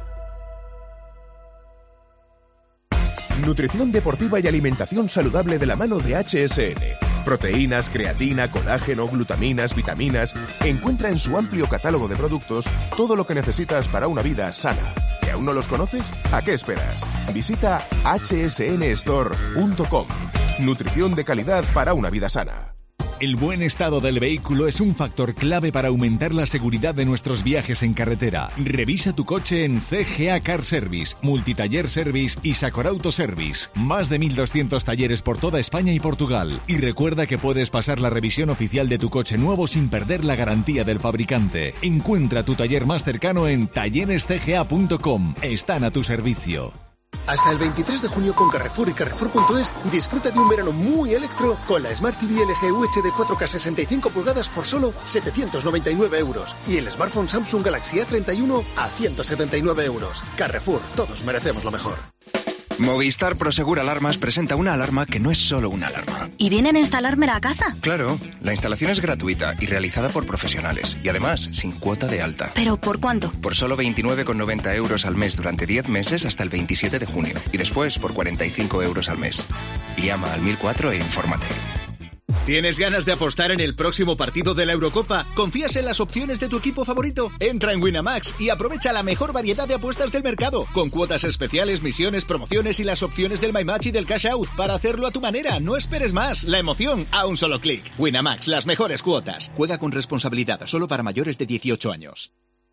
Nutrición deportiva y alimentación saludable de la mano de H S N. Proteínas, creatina, colágeno, glutaminas, vitaminas. Encuentra en su amplio catálogo de productos todo lo que necesitas para una vida sana. ¿Que aún no los conoces? ¿A qué esperas? Visita hache ese ene store punto com. Nutrición de calidad para una vida sana. El buen estado del vehículo es un factor clave para aumentar la seguridad de nuestros viajes en carretera. Revisa tu coche en C G A Car Service, Multitaller Service y Sacor Auto Service. Más de mil doscientos talleres por toda España y Portugal. Y recuerda que puedes pasar la revisión oficial de tu coche nuevo sin perder la garantía del fabricante. Encuentra tu taller más cercano en talleres c g a punto com. Están a tu servicio. Hasta el veintitrés de junio con Carrefour y Carrefour punto es disfruta de un verano muy electro con la Smart T V L G U H D cuatro K sesenta y cinco pulgadas por solo setecientos noventa y nueve euros y el smartphone Samsung Galaxy A treinta y uno a ciento setenta y nueve euros. Carrefour, todos merecemos lo mejor. Movistar Prosegur Alarmas presenta una alarma que no es solo una alarma. ¿Y vienen a instalármela a casa? Claro, la instalación es gratuita y realizada por profesionales y además sin cuota de alta. ¿Pero por cuánto? Por solo veintinueve con noventa euros al mes durante diez meses hasta el veintisiete de junio y después por cuarenta y cinco euros al mes. Llama al mil cuatro e infórmate. ¿Tienes ganas de apostar en el próximo partido de la Eurocopa? ¿Confías en las opciones de tu equipo favorito? Entra en Winamax y aprovecha la mejor variedad de apuestas del mercado, con cuotas especiales, misiones, promociones y las opciones del My Match y del Cash Out, para hacerlo a tu manera. No esperes más. La emoción a un solo clic. Winamax, las mejores cuotas. Juega con responsabilidad, solo para mayores de dieciocho años.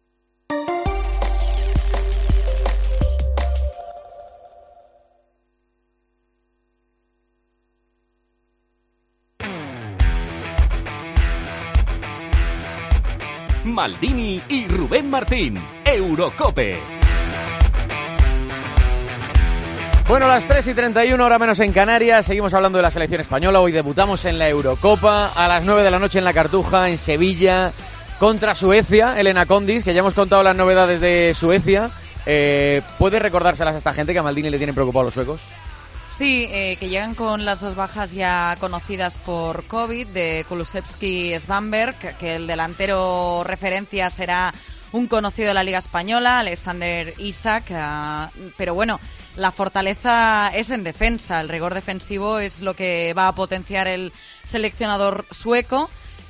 Maldini y Rubén Martín, Eurocope. Bueno, las tres y treinta y uno, hora menos en Canarias. Seguimos hablando de la selección española. Hoy debutamos en la Eurocopa a las nueve de la noche en la Cartuja, en Sevilla, contra Suecia. Elena Condis, que ya hemos contado las novedades de Suecia. Eh, ¿Puede recordárselas a esta gente que a Maldini le tienen preocupado los suecos? Sí, eh, que llegan con las dos bajas ya conocidas por COVID, de Kulusevski y Svanberg, que el delantero referencia será un conocido de la Liga Española, Alexander Isak, uh, pero bueno, la fortaleza es en defensa, el rigor defensivo es lo que va a potenciar el seleccionador sueco,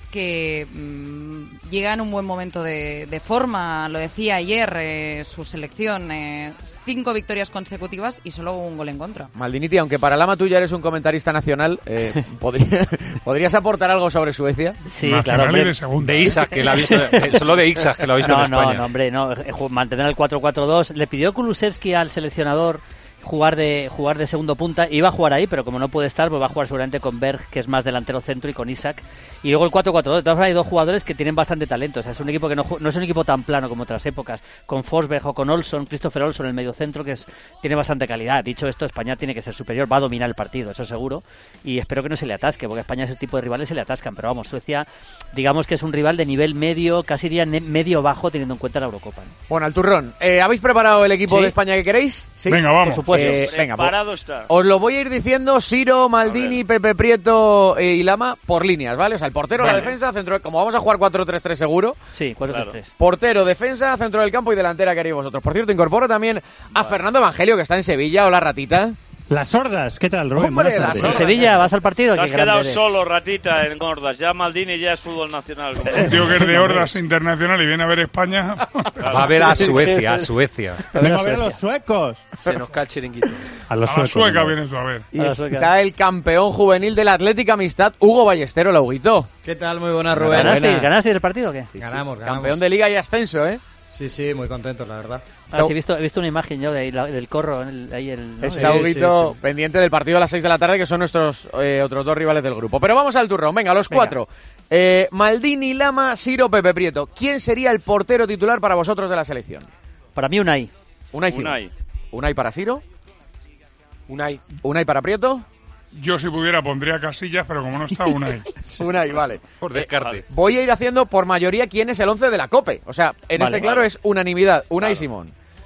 que mmm, llega en un buen momento de, de forma, lo decía ayer, eh, su selección, eh, cinco victorias consecutivas y solo un gol en contra. Maldiniti, aunque para Lama tú ya eres un comentarista nacional, eh, ¿podría, ¿podrías aportar algo sobre Suecia? Sí, nacional, claro. Y de segunda. De Isak, que lo ha visto, solo de Isak, que lo ha visto no, en España. No, no, hombre, no, mantener el cuatro cuatro dos. Le pidió Kulusevski al seleccionador jugar de jugar de segundo punta, iba a jugar ahí, pero como no puede estar, pues va a jugar seguramente con Berg, que es más delantero centro, y con Isak. Y luego el cuatro cuatro dos. De todas formas, hay dos jugadores que tienen bastante talento. O sea, es un equipo que no, no es un equipo tan plano como otras épocas. Con Forsberg o con Olsson, Christopher Olsson, el medio centro, que es, tiene bastante calidad. Dicho esto, España tiene que ser superior, va a dominar el partido, eso seguro. Y espero que no se le atasque, porque a España ese tipo de rivales se le atascan. Pero vamos, Suecia, digamos que es un rival de nivel medio, casi diría medio-bajo, teniendo en cuenta la Eurocopa, ¿no? Bueno, al turrón. Eh, ¿Habéis preparado el equipo ¿Sí? de España que queréis? Sí, venga, vamos. Por supuesto. Eh, venga, Preparado está. Os lo voy a ir diciendo, Siro, Maldini, Pepe Prieto eh, y Lama, por líneas, ¿vale? O sea, el portero, vale. La defensa, centro, como vamos a jugar cuatro tres tres seguro. Sí, cuatro tres tres. Claro. Portero, defensa, centro del campo y delantera, que haréis vosotros. Por cierto, incorporo también a vale. Fernando Evangelio, que está en Sevilla. Hola, ratita. Las sordas, ¿qué tal, Rubén? Hombre, Buenas tardes. ¿En Sevilla vas al partido? Te has quedado solo, ratita, en Hordas. Ya Maldini ya es fútbol nacional. Un tío que es de Hordas internacional y viene a ver España. Va a ver a Suecia, a Suecia. Vengo a ver a los suecos. Se nos cae el chiringuito. A los suecos. A la sueca vienes tú a ver. Y está el campeón juvenil del Atlético Amistad, Hugo Ballestero, Lauguito. ¿Qué tal? Muy buenas, Rubén. ¿Ganaste, ¿Ganaste el partido o qué? Sí, ganamos, sí. ganamos. Campeón de Liga y ascenso, ¿eh? Sí, sí, muy contentos, la verdad. Ah, sí, he visto, he visto una imagen yo de ahí, la, del corro. El, ahí el, ¿no? Está Huguito sí, sí. pendiente del partido a las seis de la tarde, que son nuestros eh, otros dos rivales del grupo. Pero vamos al turrón, venga, los venga. cuatro. Eh, Maldini, Lama, Siro, Pepe Prieto. ¿Quién sería el portero titular para vosotros de la selección? Para mí, Unai. Unai, Unai. Unai para Siro. Unai. Unai para Prieto. Yo si pudiera pondría Casillas, pero como no está, Unai. Unai, vale. Por descarte. Eh, voy a ir haciendo por mayoría quién es el once de la COPE. O sea, en vale, este claro vale. es unanimidad. Unai claro. Simón.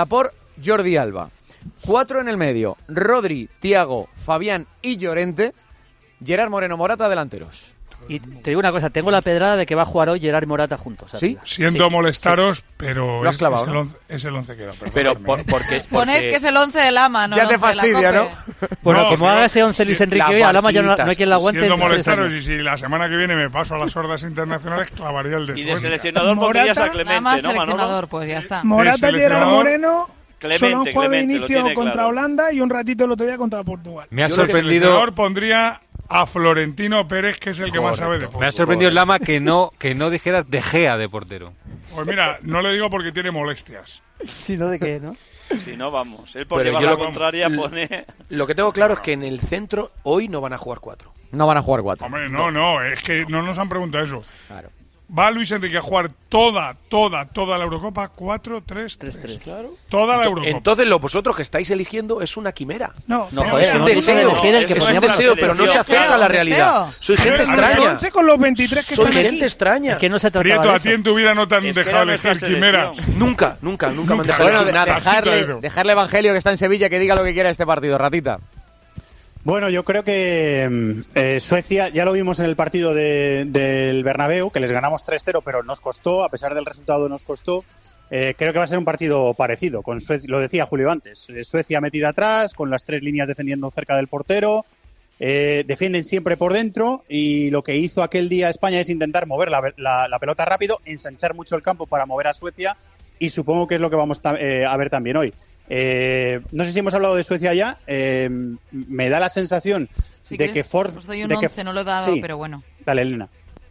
formada por Jordi Alba. Cuatro en el medio, Rodri, Thiago, Fabián y Llorente. Gerard Moreno, Morata, delanteros. Y te digo una cosa, tengo la pedrada de que va a jugar hoy Gerard y Morata juntos. ¿Sí? Siento sí, molestaros, sí. pero Lo has es, clavado, es, el ¿no? once, es el once que da. Pero por, porque es Poned porque... que es el once de Lama, ¿no? Ya el te once de la fastidia, ¿no? Cope. Bueno, No, como pero- haga ese once Luis Enrique hoy, a Lama ya no, no hay quien la aguante. Siendo en tres molestaros, años. y si la semana que viene me paso a las hordas internacionales, clavaría el de Y de Suecia. seleccionador pondrías a Clemente, Lama ¿no, Manolo? seleccionador, pues ya está. Morata, seleccionador- Gerard Moreno, Clemente, solo han jugado de Clemente, lo inicio tiene contra claro. Holanda y un ratito el otro día contra Portugal. Me ha Yo de sorprendido... seleccionador pondría a Florentino Pérez, que es el que más sabe de fútbol. Me ha sorprendido el Lama que no, que no dijeras De Gea de portero. Pues mira, no le digo porque tiene molestias. Si no, ¿de qué, no? Si no, vamos. Él por Pero llevar yo la lo- contraria l- pone... Lo que tengo claro es que en el centro hoy no van a jugar cuatro. No van a jugar cuatro. Hombre, no, no, es que no nos han preguntado eso. Claro. Va Luis Enrique a jugar toda, toda, toda la Eurocopa cuatro tres tres. Toda la Eurocopa. Entonces lo vosotros que estáis eligiendo es una quimera. No, No, pero joder, es un no, deseo, no, elegir el que eso es poníamos la deseo, pero no se selección. acerca a la Claro, un realidad. deseo. Soy gente a los extraña. once con los veintitrés que Soy están gente aquí. extraña. Es que no se trataba Prieto, de a eso. ti en tu vida no te han Es que dejado era nuestra elegir quimeras. selección. Nunca, nunca, nunca me han Nunca. dejado Bueno, Bueno, de- nada, dejarle, Edu. dejarle Evangelio, que está en Sevilla, que diga lo que quiera de este partido. Ratita. Bueno, yo creo que mm, eh, Suecia, ya lo vimos en el partido de- del Bernabéu, que les ganamos tres cero, pero nos costó, a pesar del resultado nos costó. Eh, creo que va a ser un partido parecido, con Suecia, lo decía Julio antes, eh, Suecia metida atrás, con las tres líneas defendiendo cerca del portero, eh, defienden siempre por dentro, y lo que hizo aquel día España es intentar mover la, la- la pelota rápido, ensanchar mucho el campo para mover a Suecia, y supongo que es lo que vamos ta- eh, a ver también hoy. Eh, no sé si hemos hablado de Suecia ya, eh, me da la sensación Si de quieres, que Force... os doy un de que- once, no lo he dado, Sí. pero bueno. Dale, Elena.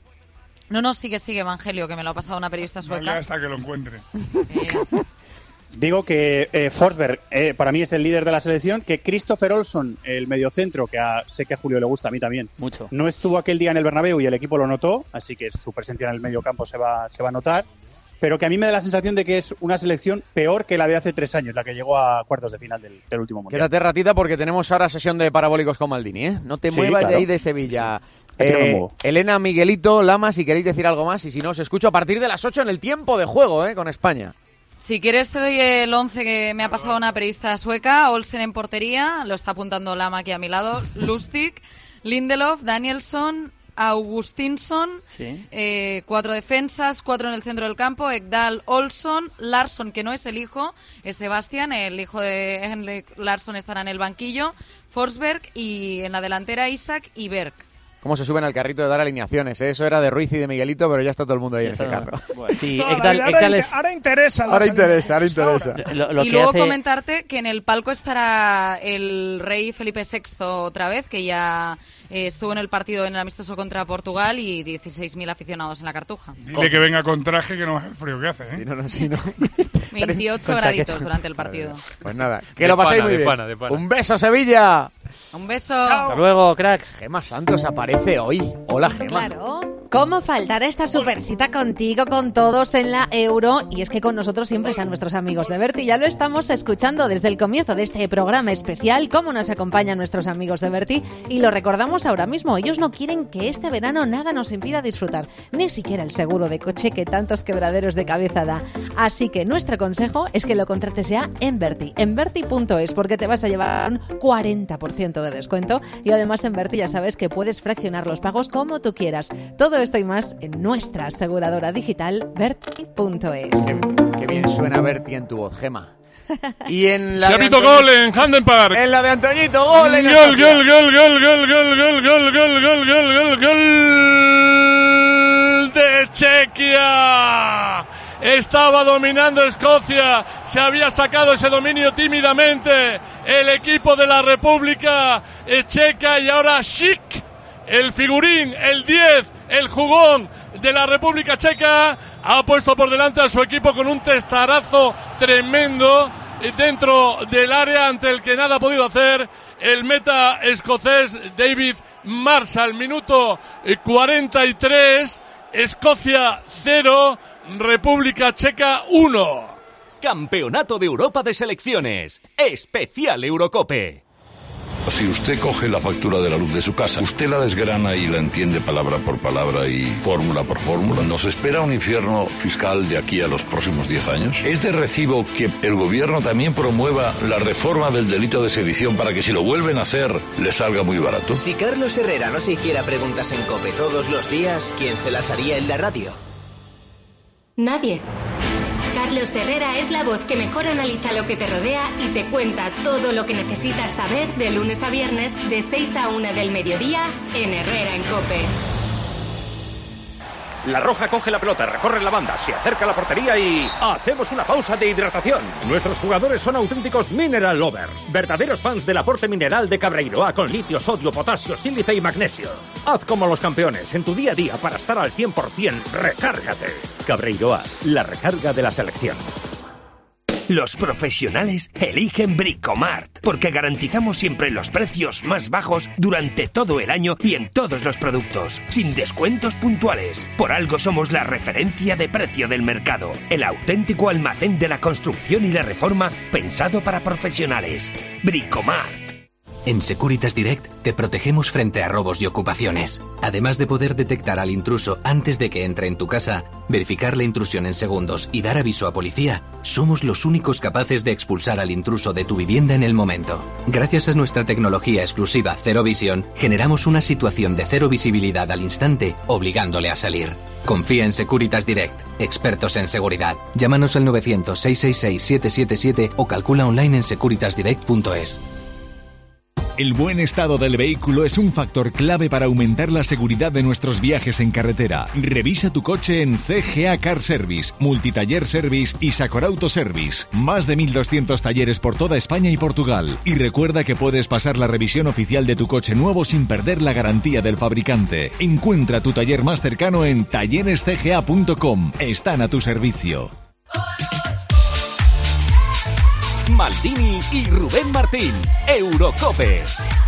No, no, sigue, sigue, Evangelio, que me lo ha pasado una periodista Dale sueca. hasta que lo encuentre. Eh, Digo que eh, Forsberg eh, para mí es el líder de la selección, que Christopher Olsson, el mediocentro, que a, sé que a Julio le gusta, a mí también, Mucho. no estuvo aquel día en el Bernabéu y el equipo lo notó, así que su presencia en el mediocampo se va, se va a notar, pero que a mí me da la sensación de que es una selección peor que la de hace tres años, la que llegó a cuartos de final del, del último mundial. Quédate, Ratita, porque tenemos ahora sesión de parabólicos con Maldini, ¿eh? No te Sí, muevas claro. de ahí de Sevilla. Sí. Aquí no me Eh, muevo. Elena, Miguelito, Lama, si queréis decir algo más, y si no, os escucho a partir de las ocho en el tiempo de juego, ¿eh? Con España. Si quieres te doy el once que me ha pasado una periodista sueca. Olsen en portería, lo está apuntando Lama aquí a mi lado. Lustig, Lindelof, Danielsson, Augustinsson, Sí. eh, cuatro defensas, cuatro en el centro del campo, Ekdal, Olsson, Larsson, que no es el hijo, es Sebastián, el hijo de Henrik Larsson estará en el banquillo, Forsberg y en la delantera Isaac y Berg. Cómo se suben al carrito de dar alineaciones, ¿eh? Eso era de Ruiz y de Miguelito, pero ya está todo el mundo ahí en ese carro. Sí, Toda la Ekdal, vida. Ekdal ahora, es... inte- ahora interesa. Ahora las interesa, ahora alineaciones, interesa. Lo, lo y que luego hace- comentarte que en el palco estará el rey Felipe sexto otra vez, que ya eh, estuvo en el partido en el amistoso contra Portugal y dieciséis mil aficionados en la Cartuja. Dile que venga con traje, que no es el frío que hace, ¿eh? Sí, no, no, sí, no. veintiocho Con graditos chaqueta. durante el partido. Pues nada, que De lo paséis pana, muy de bien. pana, de pana. Un beso, Sevilla. Un beso. Hasta luego, cracks. Gema Santos aparece hoy. Hola, Gema. Claro. ¿Cómo faltar a esta supercita contigo, con todos en la Euro? Y es que con nosotros siempre están nuestros amigos de Berti. Ya lo estamos escuchando desde el comienzo de este programa especial, cómo nos acompañan nuestros amigos de Berti. Y lo recordamos ahora mismo. Ellos no quieren que este verano nada nos impida disfrutar, ni siquiera el seguro de coche que tantos quebraderos de cabeza da. Así que nuestro consejo es que lo contrates ya en Berti, en Berti punto es, porque te vas a llevar un cuarenta por ciento de descuento. Y además en Berti ya sabes que puedes fraccionar los pagos como tú quieras. Todo esto y más en nuestra aseguradora digital Berti punto es. Qué, qué bien suena Berti en tu voz, Gema. Y en la Se ha de visto Antoñito- gol en Handen Park. En la de Antoñito, gol. en Gol, Escocia. gol, gol, gol, gol, gol, gol, gol, gol, gol, gol, gol, gol de Chequia. Estaba dominando Escocia, se había sacado ese dominio tímidamente el equipo de la República Checa y ahora Schick, el figurín, el diez, el jugón de la República Checa, ha puesto por delante a su equipo con un testarazo tremendo dentro del área ante el que nada ha podido hacer el meta escocés David Marshall. Minuto cuarenta y tres, Escocia cero, República Checa uno. Campeonato de Europa de Selecciones. Especial Eurocope. Si usted coge la factura de la luz de su casa, usted la desgrana y la entiende palabra por palabra y fórmula por fórmula, ¿nos espera un infierno fiscal de aquí a los próximos diez años? ¿Es de recibo que el gobierno también promueva la reforma del delito de sedición para que si lo vuelven a hacer le salga muy barato? Si Carlos Herrera no se hiciera preguntas en COPE todos los días, ¿quién se las haría en la radio? Nadie. Carlos Herrera es la voz que mejor analiza lo que te rodea y te cuenta todo lo que necesitas saber de lunes a viernes de seis a una del mediodía en Herrera en COPE. La Roja coge la pelota, recorre la banda, se acerca a la portería y... ¡hacemos una pausa de hidratación! Nuestros jugadores son auténticos mineral lovers, verdaderos fans del aporte mineral de Cabreiroa con litio, sodio, potasio, sílice y magnesio. Haz como los campeones en tu día a día para estar al cien por ciento. ¡Recárgate! Cabreiroa, la recarga de la selección. Los profesionales eligen Bricomart, porque garantizamos siempre los precios más bajos durante todo el año y en todos los productos, sin descuentos puntuales. Por algo somos la referencia de precio del mercado, el auténtico almacén de la construcción y la reforma pensado para profesionales. Bricomart. En Securitas Direct te protegemos frente a robos y ocupaciones. Además de poder detectar al intruso antes de que entre en tu casa, verificar la intrusión en segundos y dar aviso a policía, somos los únicos capaces de expulsar al intruso de tu vivienda en el momento. Gracias a nuestra tecnología exclusiva Cero Visión, generamos una situación de cero visibilidad al instante, obligándole a salir. Confía en Securitas Direct, expertos en seguridad. Llámanos al novecientos, seiscientos sesenta y seis, siete siete siete o calcula online en securitas direct punto es. El buen estado del vehículo es un factor clave para aumentar la seguridad de nuestros viajes en carretera. Revisa tu coche en C G A Car Service, Multitaller Service y Sacorauto Service. Más de mil doscientos talleres por toda España y Portugal. Y recuerda que puedes pasar la revisión oficial de tu coche nuevo sin perder la garantía del fabricante. Encuentra tu taller más cercano en talleres c g a punto com. Están a tu servicio. Maldini y Rubén Martín, Eurocope.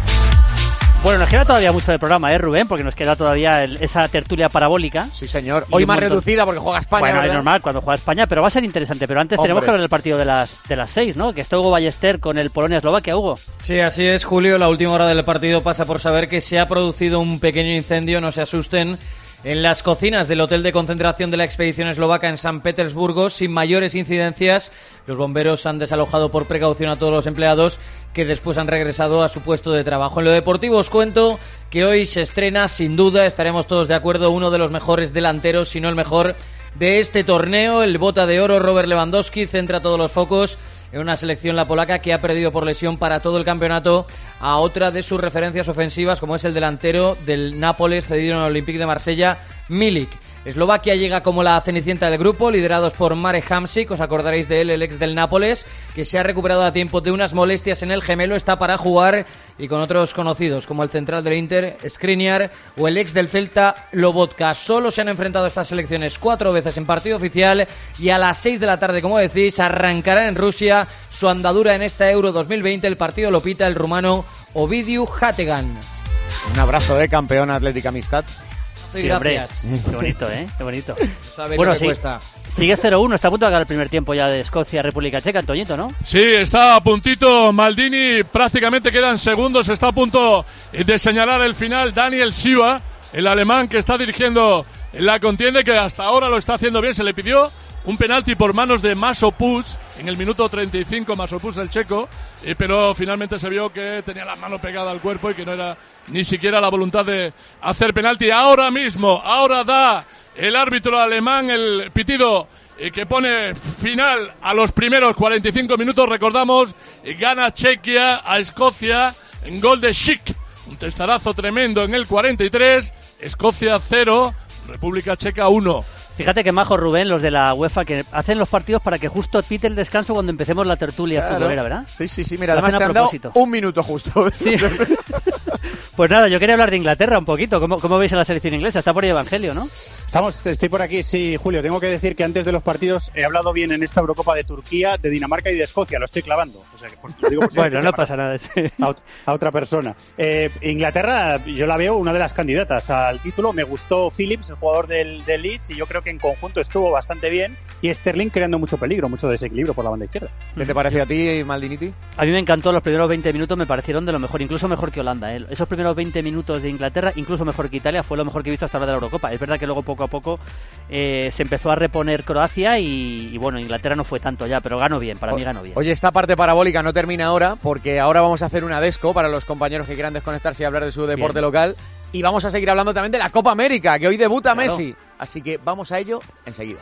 Bueno, nos queda todavía mucho del programa, ¿eh, Rubén? Porque nos queda todavía el, esa tertulia parabólica. Sí, señor. Hoy más montón... reducida porque juega España, Bueno, ¿verdad? es normal cuando juega España, pero va a ser interesante. Pero antes Hombre. tenemos que hablar del partido de las de las seis, ¿no? Que está Hugo Ballester con el Polonia-Eslovaquia, Hugo. Sí, así es, Julio. La última hora del partido pasa por saber que se ha producido un pequeño incendio, no se asusten, en las cocinas del hotel de concentración de la expedición eslovaca en San Petersburgo, sin mayores incidencias. Los bomberos han desalojado por precaución a todos los empleados que después han regresado a su puesto de trabajo. En lo deportivo os cuento que hoy se estrena, sin duda, estaremos todos de acuerdo, uno de los mejores delanteros, si no el mejor, de este torneo. El bota de oro, Robert Lewandowski, centra todos los focos en una selección, la polaca, que ha perdido por lesión para todo el campeonato a otra de sus referencias ofensivas, como es el delantero del Nápoles, cedido en el Olympique de Marsella, Milik. Eslovaquia llega como la cenicienta del grupo, liderados por Marek Hamšík, os acordaréis de él, el ex del Nápoles, que se ha recuperado a tiempo de unas molestias en el gemelo, está para jugar, y con otros conocidos como el central del Inter, Skriniar, o el ex del Celta, Lobotka. Solo se han enfrentado estas selecciones cuatro veces en partido oficial, y a las seis de la tarde, como decís, arrancará en Rusia su andadura en esta Euro dos mil veinte. El partido lo pita el rumano Ovidiu Hategan. Un abrazo de campeón Atlética Amistad. Sí, gracias. Hombre. Qué bonito, ¿eh? Qué bonito. Sabe bueno, lo que sí, cuesta. Sigue cero uno, está a punto de acabar el primer tiempo ya de Escocia-República Checa, Antoñito, ¿no? Sí, está a puntito Maldini, prácticamente quedan segundos, está a punto de señalar el final Daniel Siwa, el alemán que está dirigiendo la contienda, que hasta ahora lo está haciendo bien. Se le pidió un penalti por manos de Masopust en el minuto treinta y cinco, Masopust el checo, eh, pero finalmente se vio que tenía la mano pegada al cuerpo y que no era ni siquiera la voluntad de hacer penalti. Ahora mismo, ahora da el árbitro alemán el pitido eh, que pone final a los primeros cuarenta y cinco minutos. Recordamos, eh, gana Chequia a Escocia en gol de Schick, un testarazo tremendo en el cuarenta y tres, Escocia cero, República Checa uno. Fíjate que majo, Rubén, los de la UEFA, que hacen los partidos para que justo pite el descanso cuando empecemos la tertulia Claro. futbolera, ¿verdad? Sí, sí, sí, mira, Lo además hacen te a han dado propósito. un minuto justo. Sí. Pues nada, yo quería hablar de Inglaterra un poquito. ¿Cómo, cómo veis a la selección inglesa? Está por ahí Evangelio, ¿no? Estamos, estoy por aquí, sí, Julio. Tengo que decir que antes de los partidos he hablado bien en esta Eurocopa de Turquía, de Dinamarca y de Escocia. Lo estoy clavando. O sea, que por, lo digo por si bueno, no pasa nada. Sí. A, a otra persona. Eh, Inglaterra, yo la veo una de las candidatas al título. Me gustó Phillips, el jugador del, del Leeds, y yo creo que en conjunto estuvo bastante bien. Y Sterling creando mucho peligro, mucho desequilibrio por la banda izquierda. ¿Qué te parece a ti, Maldiniti? A mí me encantó los primeros veinte minutos, me parecieron de lo mejor, incluso mejor que Holanda. ¿eh? Esos primeros veinte minutos de Inglaterra, incluso mejor que Italia, fue lo mejor que he visto hasta ahora de la Eurocopa. Es verdad que luego poco a poco eh, se empezó a reponer Croacia y, y bueno, Inglaterra no fue tanto ya, pero ganó bien, para o, mí ganó bien. Oye, esta parte parabólica no termina ahora, porque ahora vamos a hacer una desco para los compañeros que quieran desconectarse y hablar de su deporte bien. local. Y vamos a seguir hablando también de la Copa América, que hoy debuta claro. Messi. Así que vamos a ello enseguida.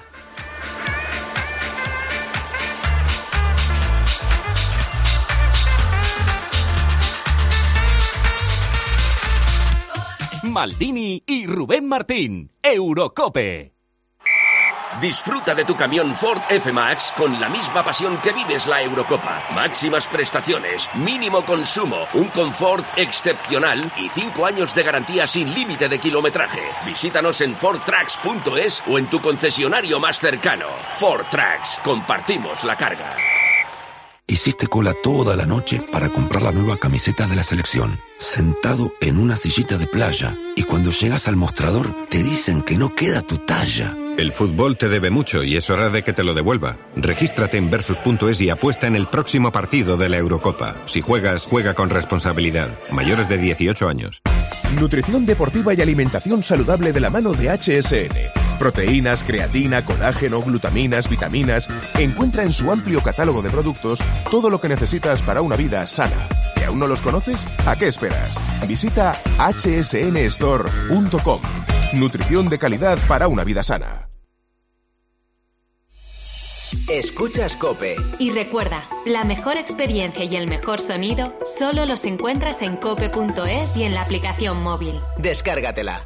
Maldini y Rubén Martín, Eurocope. Disfruta de tu camión Ford F-Max con la misma pasión que vives la Eurocopa. Máximas prestaciones, mínimo consumo, un confort excepcional y cinco años de garantía sin límite de kilometraje. Visítanos en ford trucks punto es o en tu concesionario más cercano. Ford Trucks, compartimos la carga. Hiciste cola toda la noche para comprar la nueva camiseta de la selección, sentado en una sillita de playa, y cuando llegas al mostrador te dicen que no queda tu talla. El fútbol te debe mucho y es hora de que te lo devuelva. Regístrate en versus punto es y apuesta en el próximo partido de la Eurocopa. Si juegas, juega con responsabilidad. Mayores de dieciocho años. Nutrición deportiva y alimentación saludable de la mano de H S N. Proteínas, creatina, colágeno, glutaminas, vitaminas. Encuentra en su amplio catálogo de productos todo lo que necesitas para una vida sana. ¿Y aún no los conoces? ¿A qué esperas? Visita h s n store punto com. Nutrición de calidad para una vida sana. Escuchas COPE. Y recuerda, la mejor experiencia y el mejor sonido solo los encuentras en cope punto es y en la aplicación móvil. Descárgatela.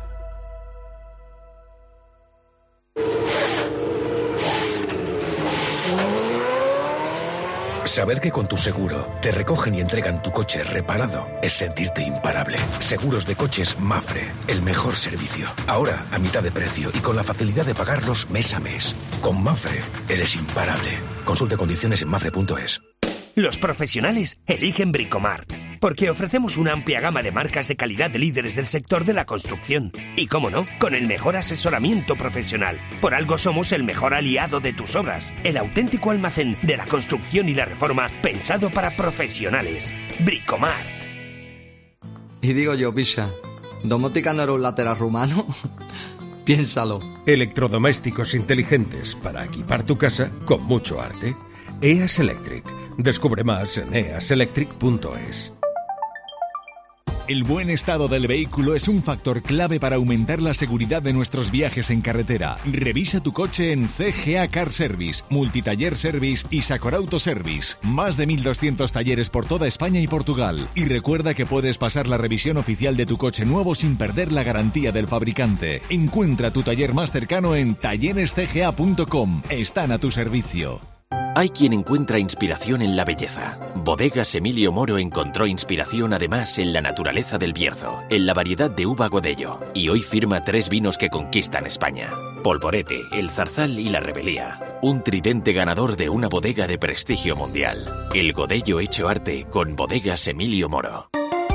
Saber que con tu seguro te recogen y entregan tu coche reparado es sentirte imparable. Seguros de coches Mapfre, el mejor servicio. Ahora a mitad de precio y con la facilidad de pagarlos mes a mes. Con Mapfre eres imparable. Consulte condiciones en mapfre punto es. Los profesionales eligen Bricomart, porque ofrecemos una amplia gama de marcas de calidad de líderes del sector de la construcción. Y cómo no, con el mejor asesoramiento profesional. Por algo somos el mejor aliado de tus obras, el auténtico almacén de la construcción y la reforma pensado para profesionales. Bricomart. Y digo yo, Pisa, ¿domótica no era un lateral rumano? Piénsalo. Electrodomésticos inteligentes para equipar tu casa con mucho arte. E A S Electric. Descubre más en e a s electric punto es. El buen estado del vehículo es un factor clave para aumentar la seguridad de nuestros viajes en carretera. Revisa tu coche en C G A Car Service, Multitaller Service y Sacorauto Service. Más de mil doscientos talleres por toda España y Portugal. Y recuerda que puedes pasar la revisión oficial de tu coche nuevo sin perder la garantía del fabricante. Encuentra tu taller más cercano en talleres c g a punto com. Están a tu servicio. Hay quien encuentra inspiración en la belleza. Bodegas Emilio Moro encontró inspiración además en la naturaleza del Bierzo, en la variedad de uva Godello, y hoy firma tres vinos que conquistan España. Polvorete, el Zarzal y la Rebelía. Un tridente ganador de una bodega de prestigio mundial. El Godello hecho arte con Bodegas Emilio Moro.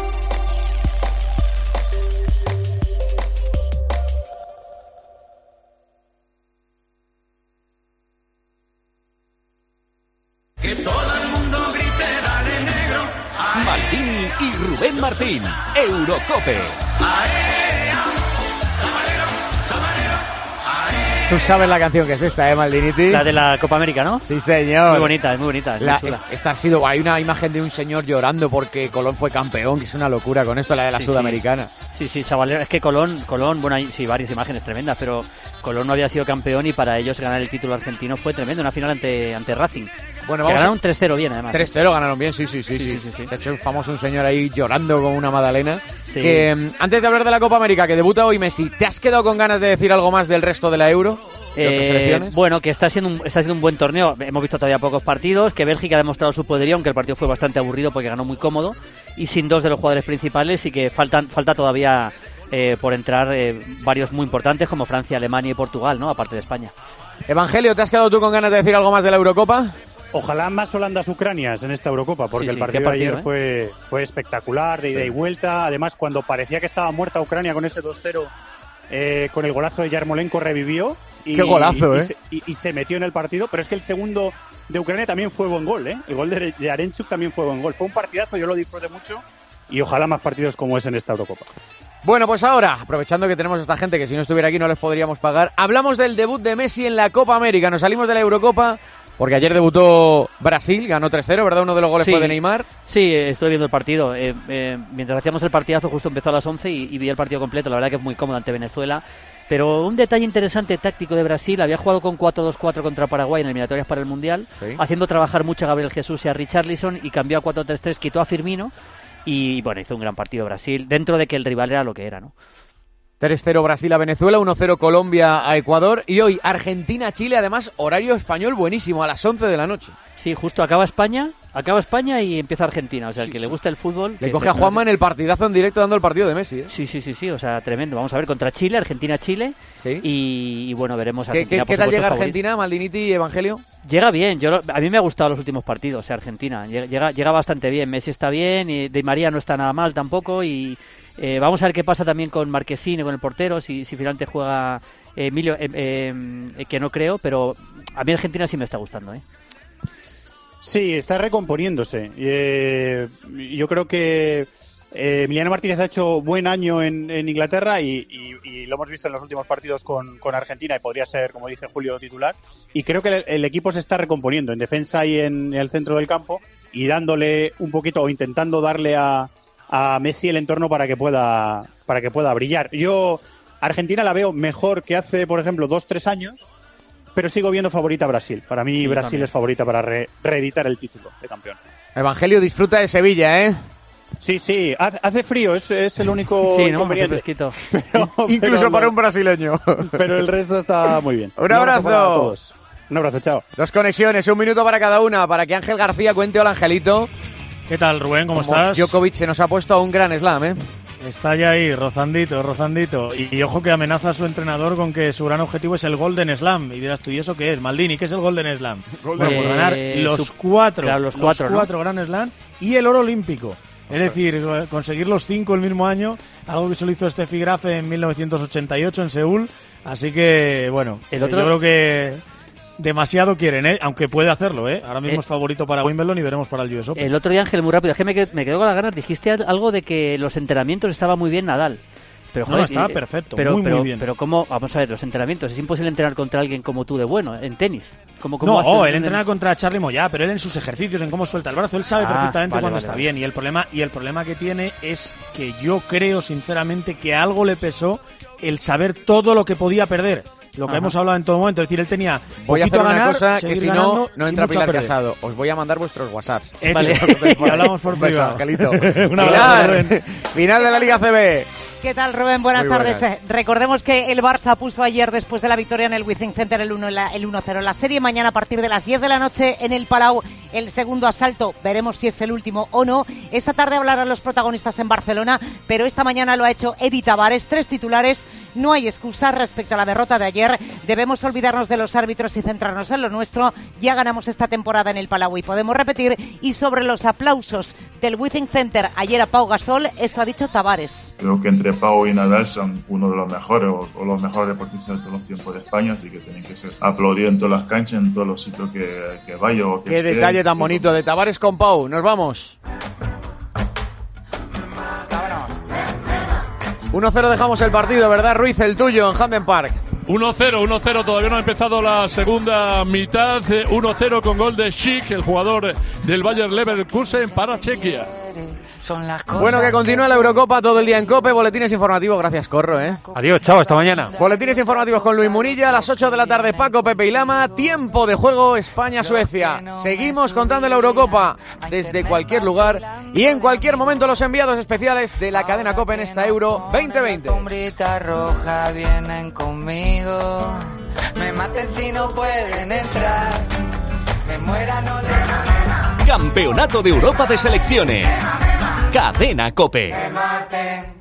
Maldini y Rubén Martín, Eurocope. Tú sabes la canción que es esta, ¿eh, Maldiniti? La de la Copa América, ¿no? Sí, señor. Muy bonita, es muy bonita. Es la, muy esta ha sido... Hay una imagen de un señor llorando porque Colón fue campeón, que es una locura con esto, la de la sí, sudamericana. Sí, sí, chavalero. Es que Colón, Colón, bueno, hay sí, varias imágenes tremendas, pero Colón no había sido campeón y para ellos ganar el título argentino fue tremendo. Una final ante, ante Racing. Bueno, que vamos ganaron a... tres cero bien, además. tres cero ganaron bien, sí sí sí, sí, sí, sí, sí. Se ha hecho famoso un señor ahí llorando con una magdalena. Sí. Que, antes de hablar de la Copa América, que debuta hoy Messi, ¿te has quedado con ganas de decir algo más del resto de la Euro? Eh, bueno, que está siendo, un, está siendo un buen torneo. Hemos visto todavía pocos partidos, que Bélgica ha demostrado su poderío, aunque el partido fue bastante aburrido porque ganó muy cómodo y sin dos de los jugadores principales, y que faltan, falta todavía eh, por entrar eh, varios muy importantes como Francia, Alemania y Portugal, ¿no? Aparte de España. Evangelio, ¿te has quedado tú con ganas de decir algo más de la Eurocopa? Ojalá más Holandas-Ucranias en esta Eurocopa, porque sí, sí, el partido, partido de ayer ¿eh? fue, fue espectacular, de ida y vuelta. Además, cuando parecía que estaba muerta Ucrania con ese dos cero, eh, con el golazo de Yarmolenko revivió. Y, ¡Qué golazo, y, eh! y, se, y, y se metió en el partido, pero es que el segundo de Ucrania también fue buen gol, ¿eh? El gol de Yarenchuk también fue buen gol. Fue un partidazo, yo lo disfruté mucho, y ojalá más partidos como es en esta Eurocopa. Bueno, pues ahora, aprovechando que tenemos a esta gente que si no estuviera aquí no les podríamos pagar, hablamos del debut de Messi en la Copa América. Nos salimos de la Eurocopa porque ayer debutó Brasil, ganó tres cero, ¿verdad? Uno de los goles sí, fue de Neymar. Sí, estuve viendo el partido. Eh, eh, mientras hacíamos el partidazo justo empezó a las once y, y vi el partido completo. La verdad que es muy cómodo ante Venezuela. Pero un detalle interesante táctico de Brasil, había jugado con cuatro dos cuatro contra Paraguay en eliminatorias para el Mundial, sí. haciendo trabajar mucho a Gabriel Jesús y a Richarlison, y cambió a cuatro tres tres, quitó a Firmino y bueno, hizo un gran partido Brasil, dentro de que el rival era lo que era, ¿no? tres cero Brasil a Venezuela, uno cero Colombia a Ecuador y hoy Argentina-Chile, además horario español buenísimo, a las once de la noche. Sí, justo acaba España, acaba España y empieza Argentina, o sea, el que le gusta el fútbol... Le coge a Juanma en el partidazo en directo dando el partido de Messi, ¿eh? Sí, sí, sí, sí, o sea, tremendo. Vamos a ver contra Chile, Argentina-Chile, sí. y, y bueno, veremos Argentina. ¿Qué, qué, ¿qué tal llega Argentina, Maldiniti y Evangelio? Llega bien, yo a mí me ha gustado los últimos partidos, o sea, Argentina, llega, llega bastante bien, Messi está bien, y Di María no está nada mal tampoco, y eh, vamos a ver qué pasa también con Marquezine, con el portero, si, si finalmente juega eh, Emilio, eh, eh, que no creo, pero a mí Argentina sí me está gustando, ¿eh? Sí, está recomponiéndose. Eh, yo creo que eh, Emiliano Martínez ha hecho buen año en, en Inglaterra y, y, y lo hemos visto en los últimos partidos con, con Argentina y podría ser, como dice Julio, titular. Y creo que el, el equipo se está recomponiendo en defensa y en el centro del campo y dándole un poquito o intentando darle a, a Messi el entorno para que pueda para que pueda brillar. Yo Argentina la veo mejor que hace, por ejemplo, dos, tres años. Pero sigo viendo favorita a Brasil. Para mí sí, Brasil también es favorita para re reeditar el título de campeón. Evangelio disfruta de Sevilla, ¿eh? Sí, sí. Hace frío, es, es el único sí, inconveniente. ¿no? Pero, Incluso pero para un brasileño. Pero el resto está muy bien. Un, un abrazo. abrazo a todos. Un abrazo, chao. Dos conexiones, un minuto para cada una, para que Ángel García cuente hola, Angelito. ¿Qué tal, Rubén? ¿Cómo Como estás? Djokovic se nos ha puesto a un gran slam, ¿eh? Está ya ahí, rozandito, rozandito. Y, y ojo que amenaza a su entrenador con que su gran objetivo es el Golden Slam. Y dirás tú, ¿y eso qué es? Maldini, ¿qué es el Golden Slam? Golden. Bueno, por ganar Eh, los su... cuatro, claro, los cuatro, los cuatro ¿no? Grand Slam y el oro olímpico. Es decir, conseguir los cinco el mismo año, algo que solo hizo Steffi Graf en mil novecientos ochenta y ocho en Seúl. Así que, bueno, el otro... yo creo que demasiado quieren, ¿eh? Aunque puede hacerlo, ¿eh? Ahora mismo eh, es favorito para Wimbledon y veremos para el U S Open. El otro día, Ángel, muy rápido, es que me quedo, me quedo con las ganas. Dijiste algo de que los entrenamientos estaba muy bien Nadal. Pero, joder, no, estaba eh, perfecto, pero, muy, pero, muy bien. Pero cómo, vamos a ver, los entrenamientos, es imposible entrenar contra alguien como tú de bueno, en tenis. ¿Cómo, cómo no, oh, él entrena contra Charlie Moyá, pero él en sus ejercicios, en cómo suelta el brazo, él sabe ah, perfectamente vale, cuando vale, está vale. bien. Y el problema y el problema que tiene es que yo creo, sinceramente, que algo le pesó el saber todo lo que podía perder. Lo que Ajá. hemos hablado en todo momento, es decir, él tenía voy a hacer a una ganar, cosa que si no, no entra Pilar Casado. Os voy a mandar vuestros WhatsApps. Vale. Y hablamos por privado. Angelito. Pilar, final de la Liga C B. ¿Qué tal, Rubén? Buenas Muy tardes. Buenas. Recordemos que el Barça puso ayer, después de la victoria en el Withing Center, el uno cero. La serie mañana a partir de las diez de la noche en el Palau, el segundo asalto. Veremos si es el último o no. Esta tarde hablarán los protagonistas en Barcelona, pero esta mañana lo ha hecho Edi Tavares. Tres titulares. No hay excusa respecto a la derrota de ayer. Debemos olvidarnos de los árbitros y centrarnos en lo nuestro. Ya ganamos esta temporada en el Palau y podemos repetir. Y sobre los aplausos del Withing Center ayer a Pau Gasol, esto ha dicho Tavares. Creo que entre Pau y Nadal son uno de los mejores o, o los mejores deportistas de todos los tiempos de España, así que tienen que ser aplaudidos en todas las canchas, en todos los sitios que, que vaya o que Qué esté. Detalle tan bonito de Tavares con Pau. Nos vamos. uno cero dejamos el partido, ¿verdad, Ruiz? El tuyo en Hampden Park. uno cero, uno cero, todavía no ha empezado la segunda mitad. uno cero con gol de Schick, el jugador del Bayer Leverkusen para Chequia. Bueno, que continúa la Eurocopa todo el día en COPE. Boletines informativos, gracias, Corro, ¿eh? Adiós, chao, hasta mañana. Boletines informativos con Luis Munilla a las ocho de la tarde, Paco, Pepe y Lama. Tiempo de juego España-Suecia. Seguimos contando la Eurocopa desde cualquier lugar y en cualquier momento los enviados especiales de la cadena COPE en esta Euro veinte veinte. Roja vienen conmigo. Me maten si no pueden entrar. Me muera, no le... Campeonato de Europa de Selecciones. Cadena COPE. Me maten.